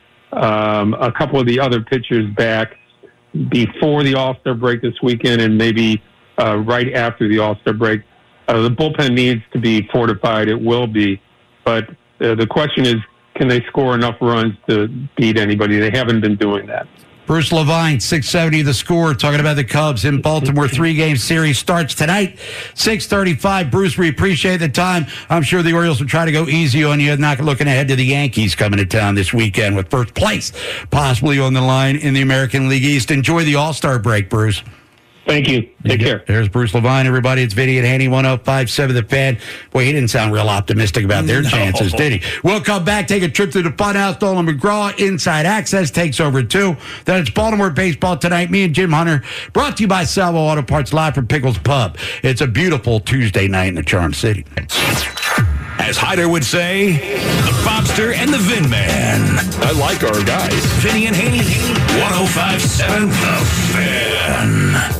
S15: a couple of the other pitchers back before the All-Star break this weekend and maybe right after the All-Star break. The bullpen needs to be fortified. It will be. But the question is, can they score enough runs to beat anybody? They haven't been doing that.
S7: Bruce Levine, 670 The Score, talking about the Cubs in Baltimore. 3-game series starts tonight, 6:35. Bruce, we appreciate the time. I'm sure the Orioles will try to go easy on you, not looking ahead to the Yankees coming to town this weekend with first place possibly on the line in the American League East. Enjoy the All-Star break, Bruce.
S15: Thank you. Take care.
S7: There's Bruce Levine, everybody. It's Vinny and Haney, 105.7 The Fan. Boy, he didn't sound real optimistic about their chances, did he? We'll come back, take a trip to the Funhouse. Dolan McGraw, Inside Access, takes over, too. Then it's Baltimore baseball tonight. Me and Jim Hunter, brought to you by Salvo Auto Parts, live from Pickles Pub. It's a beautiful Tuesday night in the Charm City.
S6: As Hyder would say, the Bobster and the Vin Man. I like our guys. Vinny and Haney, 105.7 The Fan.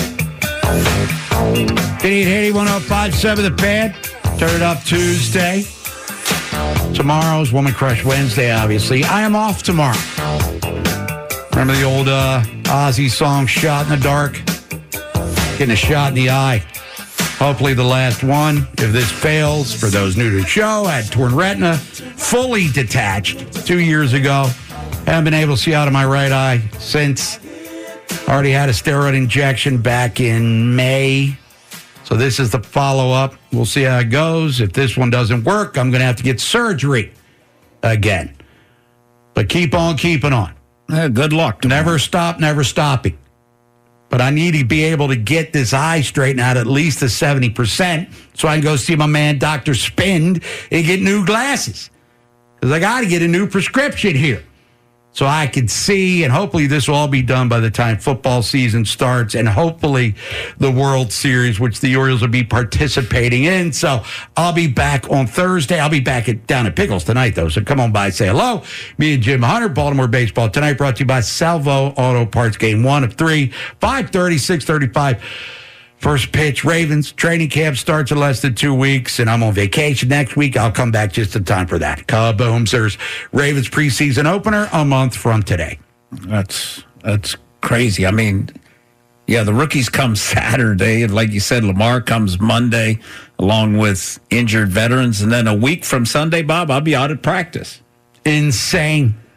S7: Vinny and Haney, 105.7 The Fan. Turn it up Tuesday. Tomorrow's Woman Crush Wednesday, obviously. I am off tomorrow. Remember the old Ozzy song, Shot in the Dark? Getting a shot in the eye. Hopefully the last one. If this fails, for those new to the show, I had torn retina, fully detached 2 years ago. Haven't been able to see out of my right eye since. Already had a steroid injection back in May. So this is the follow-up. We'll see how it goes. If this one doesn't work, I'm going to have to get surgery again. But keep on keeping on.
S9: Good luck.
S7: Never stop, never stopping. But I need to be able to get this eye straightened out at least to 70% so I can go see my man, Dr. Spend, and get new glasses. Because I got to get a new prescription here so I can see, and hopefully this will all be done by the time football season starts, and hopefully the World Series, which the Orioles will be participating in. So I'll be back on Thursday. I'll be back down at Pickles tonight, though. So come on by, say hello. Me and Jim Hunter, Baltimore baseball tonight, brought to you by Salvo Auto Parts. Game 1 of 3, 5:30, 6:35. First pitch, Ravens. Training camp starts in less than 2 weeks, and I'm on vacation next week. I'll come back just in time for that. Kabooms. There's Ravens preseason opener a month from today.
S9: That's crazy. I mean, yeah, the rookies come Saturday, and like you said, Lamar comes Monday, along with injured veterans, and then a week from Sunday, Bob, I'll be out at practice.
S7: Insane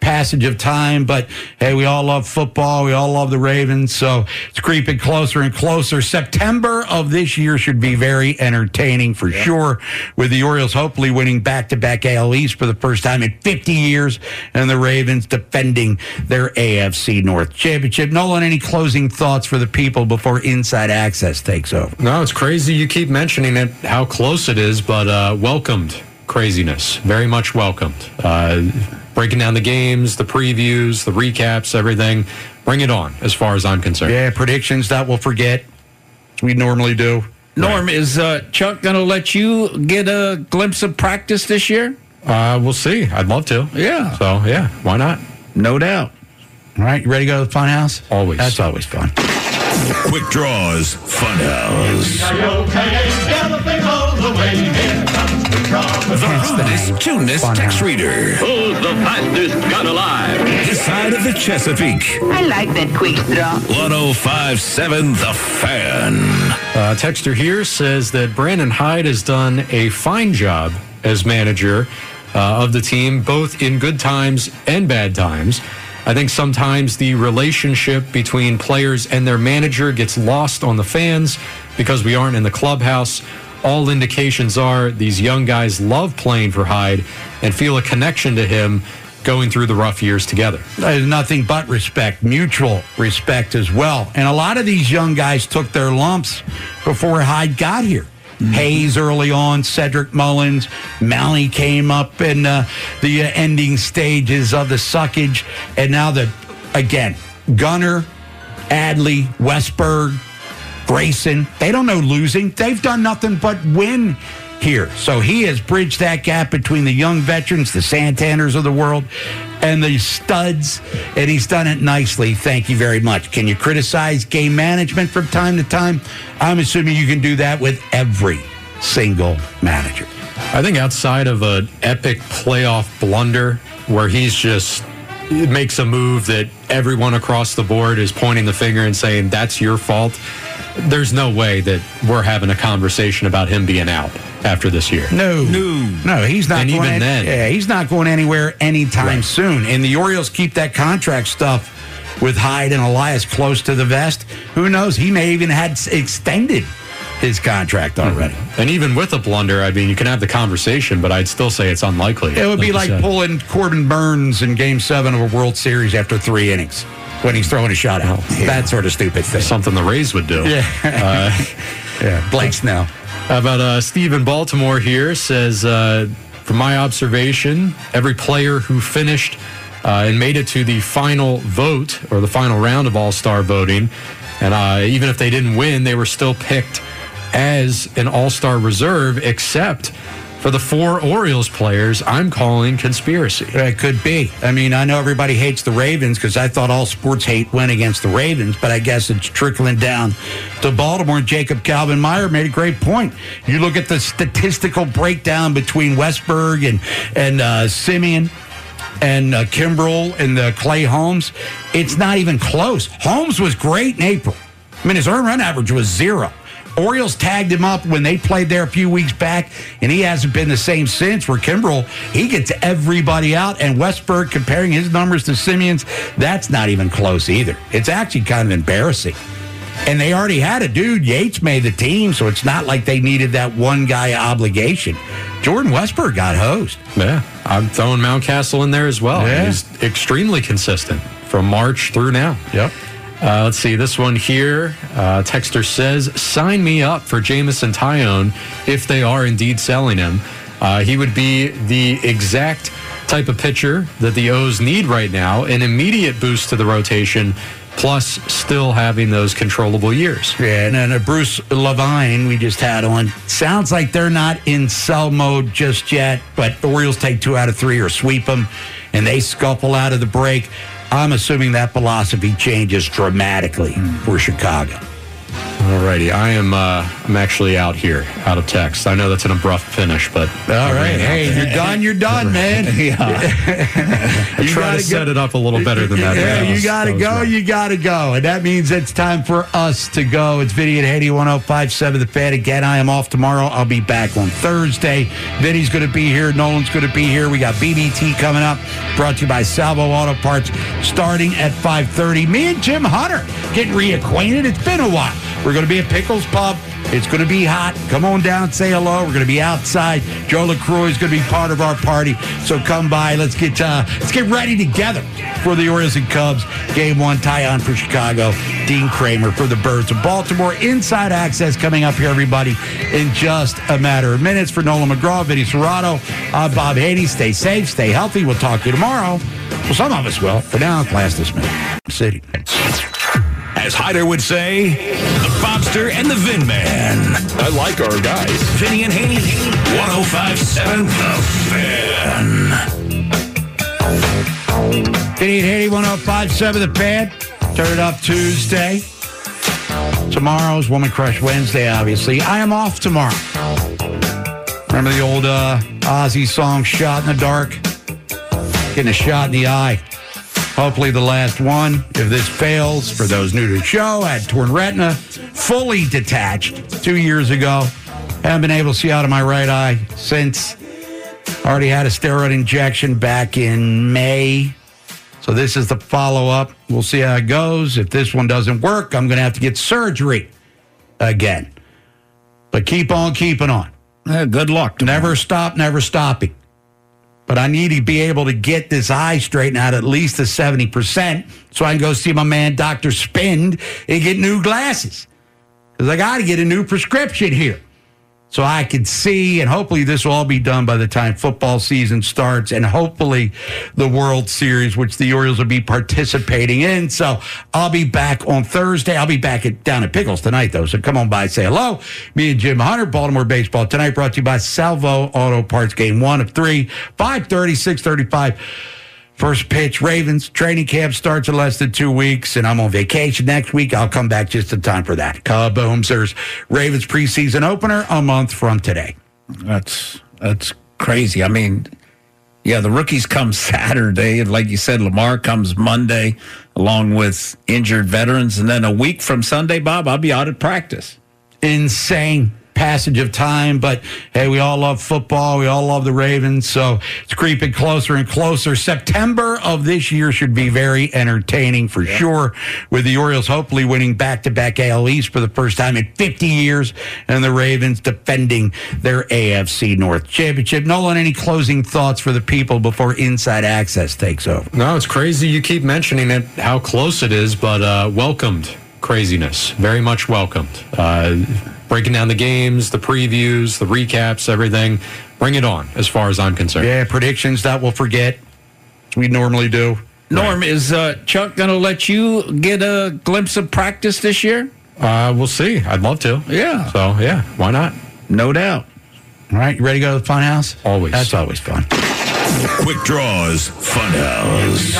S7: passage of time, but hey, we all love football. We all love the Ravens, so it's creeping closer and closer. September of this year should be very entertaining for sure, with the Orioles hopefully winning back-to-back AL East for the first time in 50 years, and the Ravens defending their AFC North championship. Nolan, any closing thoughts for the people before Inside Access takes over?
S17: No, it's crazy you keep mentioning it, how close it is, but welcomed craziness. Very much welcomed. Breaking down the games, the previews, the recaps, everything. Bring it on, as far as I'm concerned.
S7: Yeah, predictions that we'll forget. We normally do.
S9: Norm, is Chuck going to let you get a glimpse of practice this year?
S17: We'll see. I'd love to.
S9: Yeah.
S17: So, yeah, why not?
S9: No doubt.
S7: All right, you ready to go to the Funhouse?
S17: Always.
S7: That's always fun.
S6: Quick Draws Funhouse. The hottest, tunest text reader.
S18: Who's the fastest gun alive?
S6: This side of the Chesapeake.
S18: I like that quick draw.
S6: 105.7 The Fan.
S17: Texter here says that Brandon Hyde has done a fine job as manager of the team, both in good times and bad times. I think sometimes the relationship between players and their manager gets lost on the fans because we aren't in the clubhouse. All indications are these young guys love playing for Hyde and feel a connection to him going through the rough years together.
S7: There's nothing but respect, mutual respect as well. And a lot of these young guys took their lumps before Hyde got here. Hayes early on, Cedric Mullins, Maloney came up in the ending stages of the suckage. And now again, Gunnar, Adley, Westberg, Grayson, they don't know losing. They've done nothing but win here. So he has bridged that gap between the young veterans, the Santanders of the world, and the studs, and he's done it nicely. Thank you very much. Can you criticize game management from time to time? I'm assuming you can do that with every single manager.
S17: I think outside of an epic playoff blunder where it makes a move that everyone across the board is pointing the finger and saying, that's your fault, there's no way that we're having a conversation about him being out after this year.
S7: No, he's not.
S17: And
S7: going
S17: even then,
S7: he's not going anywhere anytime soon. And the Orioles keep that contract stuff with Hyde and Elias close to the vest. Who knows? He may even had extended his contract already.
S17: And even with a blunder, I mean, you can have the conversation, but I'd still say it's unlikely.
S7: It would be like pulling Corbin Burns in Game 7 of a World Series after 3 innings when he's throwing a shutout. Yeah. That sort of stupid thing.
S17: Something the Rays would do.
S7: Yeah. Blake Snell.
S17: How about Steve in Baltimore here says, from my observation, every player who finished and made it to the final vote or the final round of All-Star voting, and even if they didn't win, they were still picked as an All-Star reserve, except for the 4 Orioles players I'm calling conspiracy.
S7: It could be. I mean, I know everybody hates the Ravens because I thought all sports hate went against the Ravens, but I guess it's trickling down to Baltimore. Jacob Calvin-Meyer made a great point. You look at the statistical breakdown between Westberg and Semien and Kimbrel and Clay Holmes. It's not even close. Holmes was great in April. I mean, his earned run average was 0. Orioles tagged him up when they played there a few weeks back, and he hasn't been the same since. Where Kimbrel, he gets everybody out, and Westberg, comparing his numbers to Simeon's, that's not even close either. It's actually kind of embarrassing. And they already had a dude. Yates made the team, so it's not like they needed that one guy obligation. Jordan Westberg got hosed.
S17: Yeah, I'm throwing Mountcastle in there as well.
S7: Yeah.
S17: He's extremely consistent from March through now.
S7: Yep.
S17: Let's see, this one here. Texter says, sign me up for Jameson Taillon if they are indeed selling him. He would be the exact type of pitcher that the O's need right now, an immediate boost to the rotation, plus still having those controllable years.
S7: Yeah, and then Bruce Levine we just had on. Sounds like they're not in sell mode just yet, but the Orioles take 2 out of 3 or sweep them, and they scuffle out of the break. I'm assuming that philosophy changes dramatically for Chicago.
S17: All righty. I'm actually out here, out of text. I know that's an abrupt finish, but...
S7: All right. Hey, you're done, man.
S17: I try to set it up a little better than that.
S7: Yeah, you got to go. And that means it's time for us to go. It's Vinny and Haney, 105.7 The Fan. Again, I am off tomorrow. I'll be back on Thursday. Vinny's going to be here. Nolan's going to be here. We got BBT coming up, brought to you by Salvo Auto Parts, starting at 5:30. Me and Jim Hunter getting reacquainted. It's been a while. We're going to be at Pickles Pub. It's going to be hot. Come on down, say hello. We're going to be outside. Joe LaCroix is going to be part of our party. So come by. Let's get ready together for the Orioles and Cubs. Game 1, Tyon for Chicago. Dean Kramer for the Birds of Baltimore. Inside Access coming up here, everybody, in just a matter of minutes. For Nolan McGraw, Vinny Serrato, I'm Bob Haney. Stay safe, stay healthy. We'll talk to you tomorrow. Well, some of us will. For now, class dismissed. City.
S6: As Hyder would say, the Bobster and the Vin Man. I like our guys. Vinny and Haney, 105.7 The Fan.
S7: Vinny and Haney, 105.7 The Fan. Turn it up Tuesday. Tomorrow's Woman Crush Wednesday, obviously. I am off tomorrow. Remember the old Ozzy song, Shot in the Dark? Getting a shot in the eye. Hopefully the last one. If this fails, for those new to the show, I had torn retina, fully detached 2 years ago. Haven't been able to see out of my right eye since. Already had a steroid injection back in May. So this is the follow-up. We'll see how it goes. If this one doesn't work, I'm going to have to get surgery again. But keep on keeping on.
S9: Good luck.
S7: Never stop, never stopping. But I need to be able to get this eye straightened out at least to 70% so I can go see my man, Dr. Spind, and get new glasses. Because I got to get a new prescription here so I can see, and hopefully this will all be done by the time football season starts, and hopefully the World Series, which the Orioles will be participating in. So I'll be back on Thursday. I'll be back down at Pickles tonight, though. So come on by, say hello. Me and Jim Hunter, Baltimore Baseball tonight, brought to you by Salvo Auto Parts. Game 1 of 3, 5:30, 6:35. First pitch, Ravens. Training camp starts in less than 2 weeks, and I'm on vacation next week. I'll come back just in time for that. Kaboomsers. Ravens preseason opener a month from today.
S9: That's crazy. I mean, yeah, the rookies come Saturday. And like you said, Lamar comes Monday, along with injured veterans. And then a week from Sunday, Bob, I'll be out at practice.
S7: Insane passage of time, but hey, we all love football. We all love the Ravens, so it's creeping closer and closer. September of this year should be very entertaining for sure, with the Orioles hopefully winning back-to-back AL East for the first time in 50 years, and the Ravens defending their AFC North championship. Nolan, any closing thoughts for the people before Inside Access takes over?
S17: No, it's crazy you keep mentioning it, how close it is, but welcomed craziness. Very much welcomed. Breaking down the games, the previews, the recaps, everything. Bring it on, as far as I'm concerned.
S7: Yeah, predictions that we'll forget. We normally do.
S9: Norm, is Chuck going to let you get a glimpse of practice this year?
S17: We'll see. I'd love to.
S9: Yeah.
S17: So, yeah, why not?
S9: No doubt.
S7: All right, you ready to go to the Funhouse?
S17: Always.
S7: That's always fun.
S6: Quick Draws Funhouse.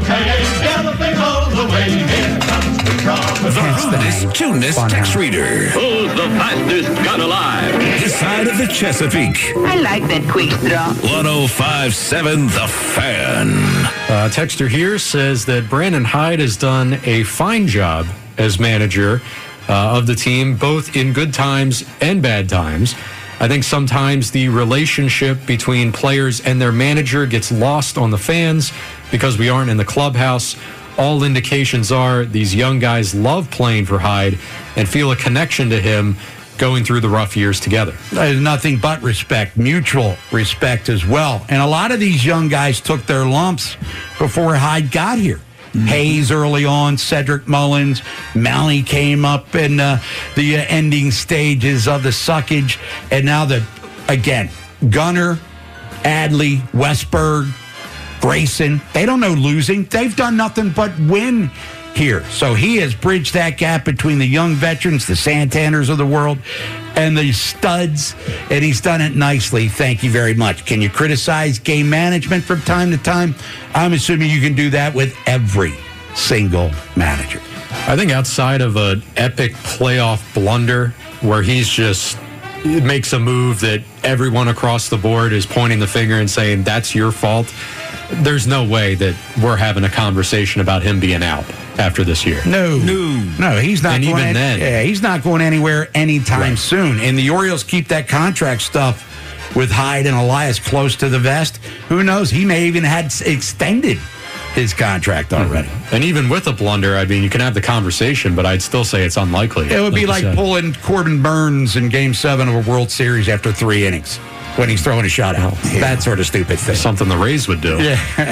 S6: The tuneless text reader.
S18: Who's the fastest gun alive?
S6: This side of the Chesapeake.
S18: I like that quick draw.
S6: 105.7 The Fan.
S17: Texter here says that Brandon Hyde has done a fine job as manager of the team, both in good times and bad times. I think sometimes the relationship between players and their manager gets lost on the fans because we aren't in the clubhouse. All indications are these young guys love playing for Hyde and feel a connection to him going through the rough years together.
S7: There's nothing but respect, mutual respect as well. And a lot of these young guys took their lumps before Hyde got here. Hayes early on, Cedric Mullins, Malley came up in the ending stages of the suckage. And now again, Gunnar, Adley, Westberg, Grayson, they don't know losing. They've done nothing but win here. So he has bridged that gap between the young veterans, the Santaners of the world, and the studs, and he's done it nicely. Thank you very much. Can you criticize game management from time to time? I'm assuming you can do that with every single manager.
S17: I think outside of an epic playoff blunder where he's just makes a move that everyone across the board is pointing the finger and saying, that's your fault, there's no way that we're having a conversation about him being out after this year.
S7: No, he's not.
S17: And
S7: going
S17: even then,
S7: yeah, he's not going anywhere anytime soon. And the Orioles keep that contract stuff with Hyde and Elias close to the vest. Who knows? He may even had extended his contract already.
S17: And even with a blunder, I mean, you can have the conversation, but I'd still say it's unlikely.
S7: It would be like pulling Corbin Burns in Game 7 of a World Series after 3 innings when he's throwing a shutout. That sort of stupid thing.
S17: Something the Rays would do.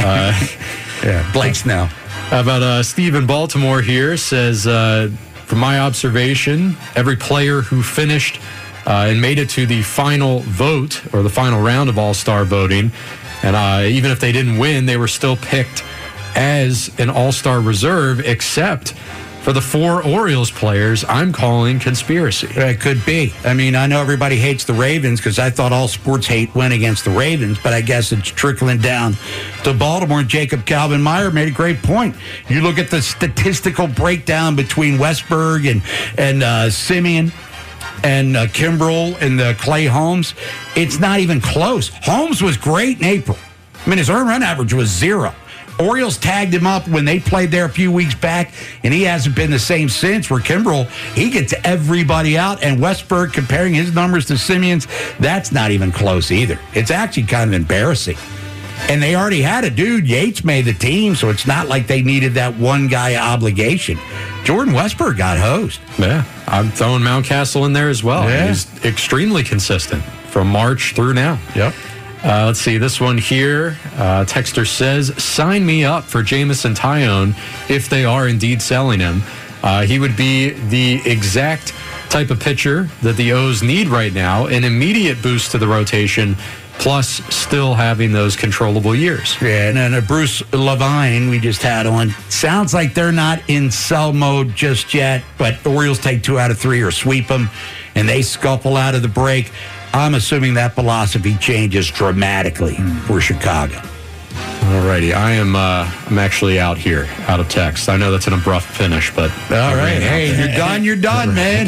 S7: Yeah. Blake Snell.
S17: How about Steve in Baltimore here says, from my observation, every player who finished and made it to the final vote or the final round of All-Star voting, and even if they didn't win, they were still picked as an All-Star reserve, except for the 4 Orioles players I'm calling conspiracy.
S7: It could be. I mean, I know everybody hates the Ravens because I thought all sports hate went against the Ravens, but I guess it's trickling down to Baltimore. Jacob Calvin-Meyer made a great point. You look at the statistical breakdown between Westberg and Simeon and Kimbrel and Clay Holmes. It's not even close. Holmes was great in April. I mean, his earned run average was 0. Orioles tagged him up when they played there a few weeks back, and he hasn't been the same since. Where Kimbrel, he gets everybody out, and Westberg, comparing his numbers to Simeon's, that's not even close either. It's actually kind of embarrassing. And they already had a dude. Yates made the team, so it's not like they needed that one guy obligation. Jordan Westberg got hosed.
S17: Yeah, I'm throwing Mountcastle in there as well.
S7: Yeah.
S17: He's extremely consistent from March through now.
S7: Yep.
S17: Let's see, this one here. Texter says, sign me up for Jameson Taillon if they are indeed selling him. He would be the exact type of pitcher that the O's need right now, an immediate boost to the rotation, plus still having those controllable years.
S7: Yeah, and then Bruce Levine we just had on. Sounds like they're not in sell mode just yet, but the Orioles take 2 out of 3 or sweep them, and they scuffle out of the break. I'm assuming that philosophy changes dramatically for Chicago.
S17: All righty. I'm actually out here, out of text. I know that's an abrupt finish, but...
S7: All right. Hey, you're done, man.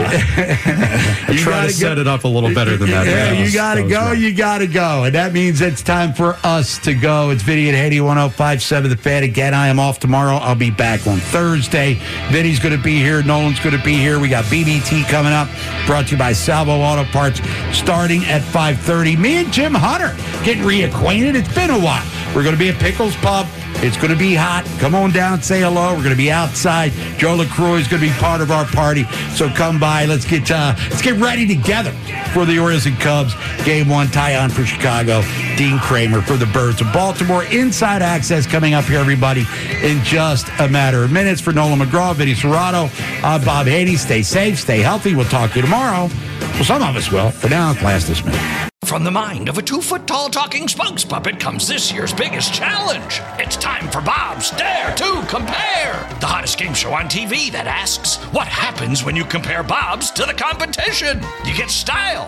S17: I try to set it up a little better than that.
S7: Yeah, you got to go. And that means it's time for us to go. It's Vinny and Haney, 105.7 The Fan. Again, I am off tomorrow. I'll be back on Thursday. Vinny's going to be here. Nolan's going to be here. We got BBT coming up, brought to you by Salvo Auto Parts, starting at 5:30. Me and Jim Hunter getting reacquainted. It's been a while. We're going to be at Pickles Pub. It's going to be hot. Come on down, say hello. We're going to be outside. Joe LaCroix is going to be part of our party. So come by. Let's get ready together for the Orioles and Cubs. Game 1, Taillon for Chicago. Dean Kramer for the Birds of Baltimore. Inside Access coming up here, everybody, in just a matter of minutes. For Nolan McGraw, Vinny Serrato, I'm Bob Haney. Stay safe, stay healthy. We'll talk to you tomorrow. Well, some of us will. For now, class dismissed.
S5: From the mind of a 2-foot-tall talking spokes puppet comes this year's biggest challenge. It's time for Bob's Dare to Compare, the hottest game show on TV that asks, what happens when you compare Bob's to the competition? You get style.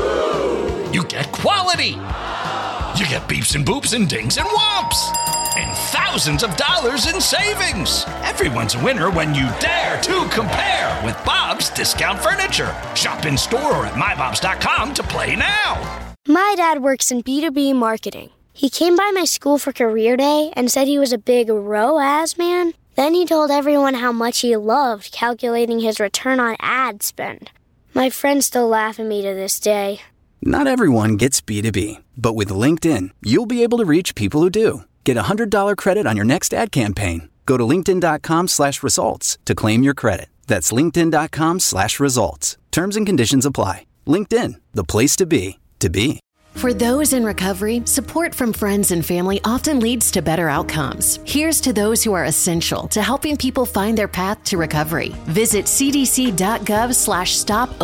S5: You get quality. You get beeps and boops and dings and whomps. And thousands of dollars in savings. Everyone's a winner when you dare to compare with Bob's Discount Furniture. Shop in store or at mybobs.com to play now.
S1: My dad works in B2B marketing. He came by my school for career day and said he was a big ROAS man. Then he told everyone how much he loved calculating his return on ad spend. My friends still laugh at me to this day.
S2: Not everyone gets B2B, but with LinkedIn, you'll be able to reach people who do. Get a $100 credit on your next ad campaign. Go to linkedin.com/results to claim your credit. That's linkedin.com/results. Terms and conditions apply. LinkedIn, the place to be.
S16: For those in recovery, support from friends and family often leads to better outcomes. Here's to those who are essential to helping people find their path to recovery. Visit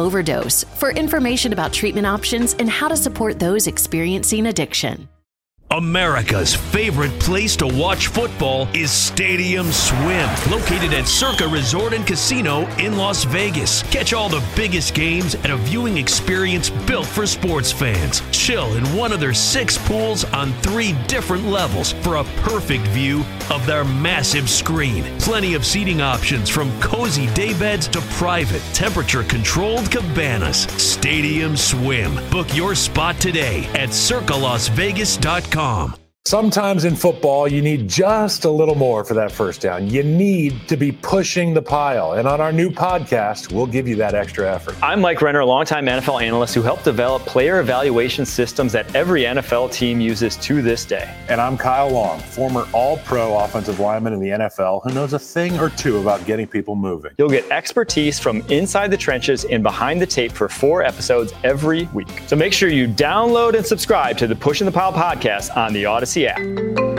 S16: cdc.gov/stop overdose for information about treatment options and how to support those experiencing addiction.
S11: America's favorite place to watch football is Stadium Swim, located at Circa Resort and Casino in Las Vegas. Catch all the biggest games at a viewing experience built for sports fans. Chill in one of their 6 pools on 3 different levels for a perfect view of their massive screen. Plenty of seating options from cozy daybeds to private, temperature-controlled cabanas. Stadium Swim. Book your spot today at circalasvegas.com.
S19: Sometimes in football, you need just a little more for that first down. You need to be pushing the pile. And on our new podcast, we'll give you that extra effort.
S20: I'm Mike Renner, a longtime NFL analyst who helped develop player evaluation systems that every NFL team uses to this day.
S19: And I'm Kyle Long, former all-pro offensive lineman in the NFL who knows a thing or two about getting people moving.
S20: You'll get expertise from inside the trenches and behind the tape for 4 episodes every week. So make sure you download and subscribe to the Pushing the Pile podcast on the Odyssey app.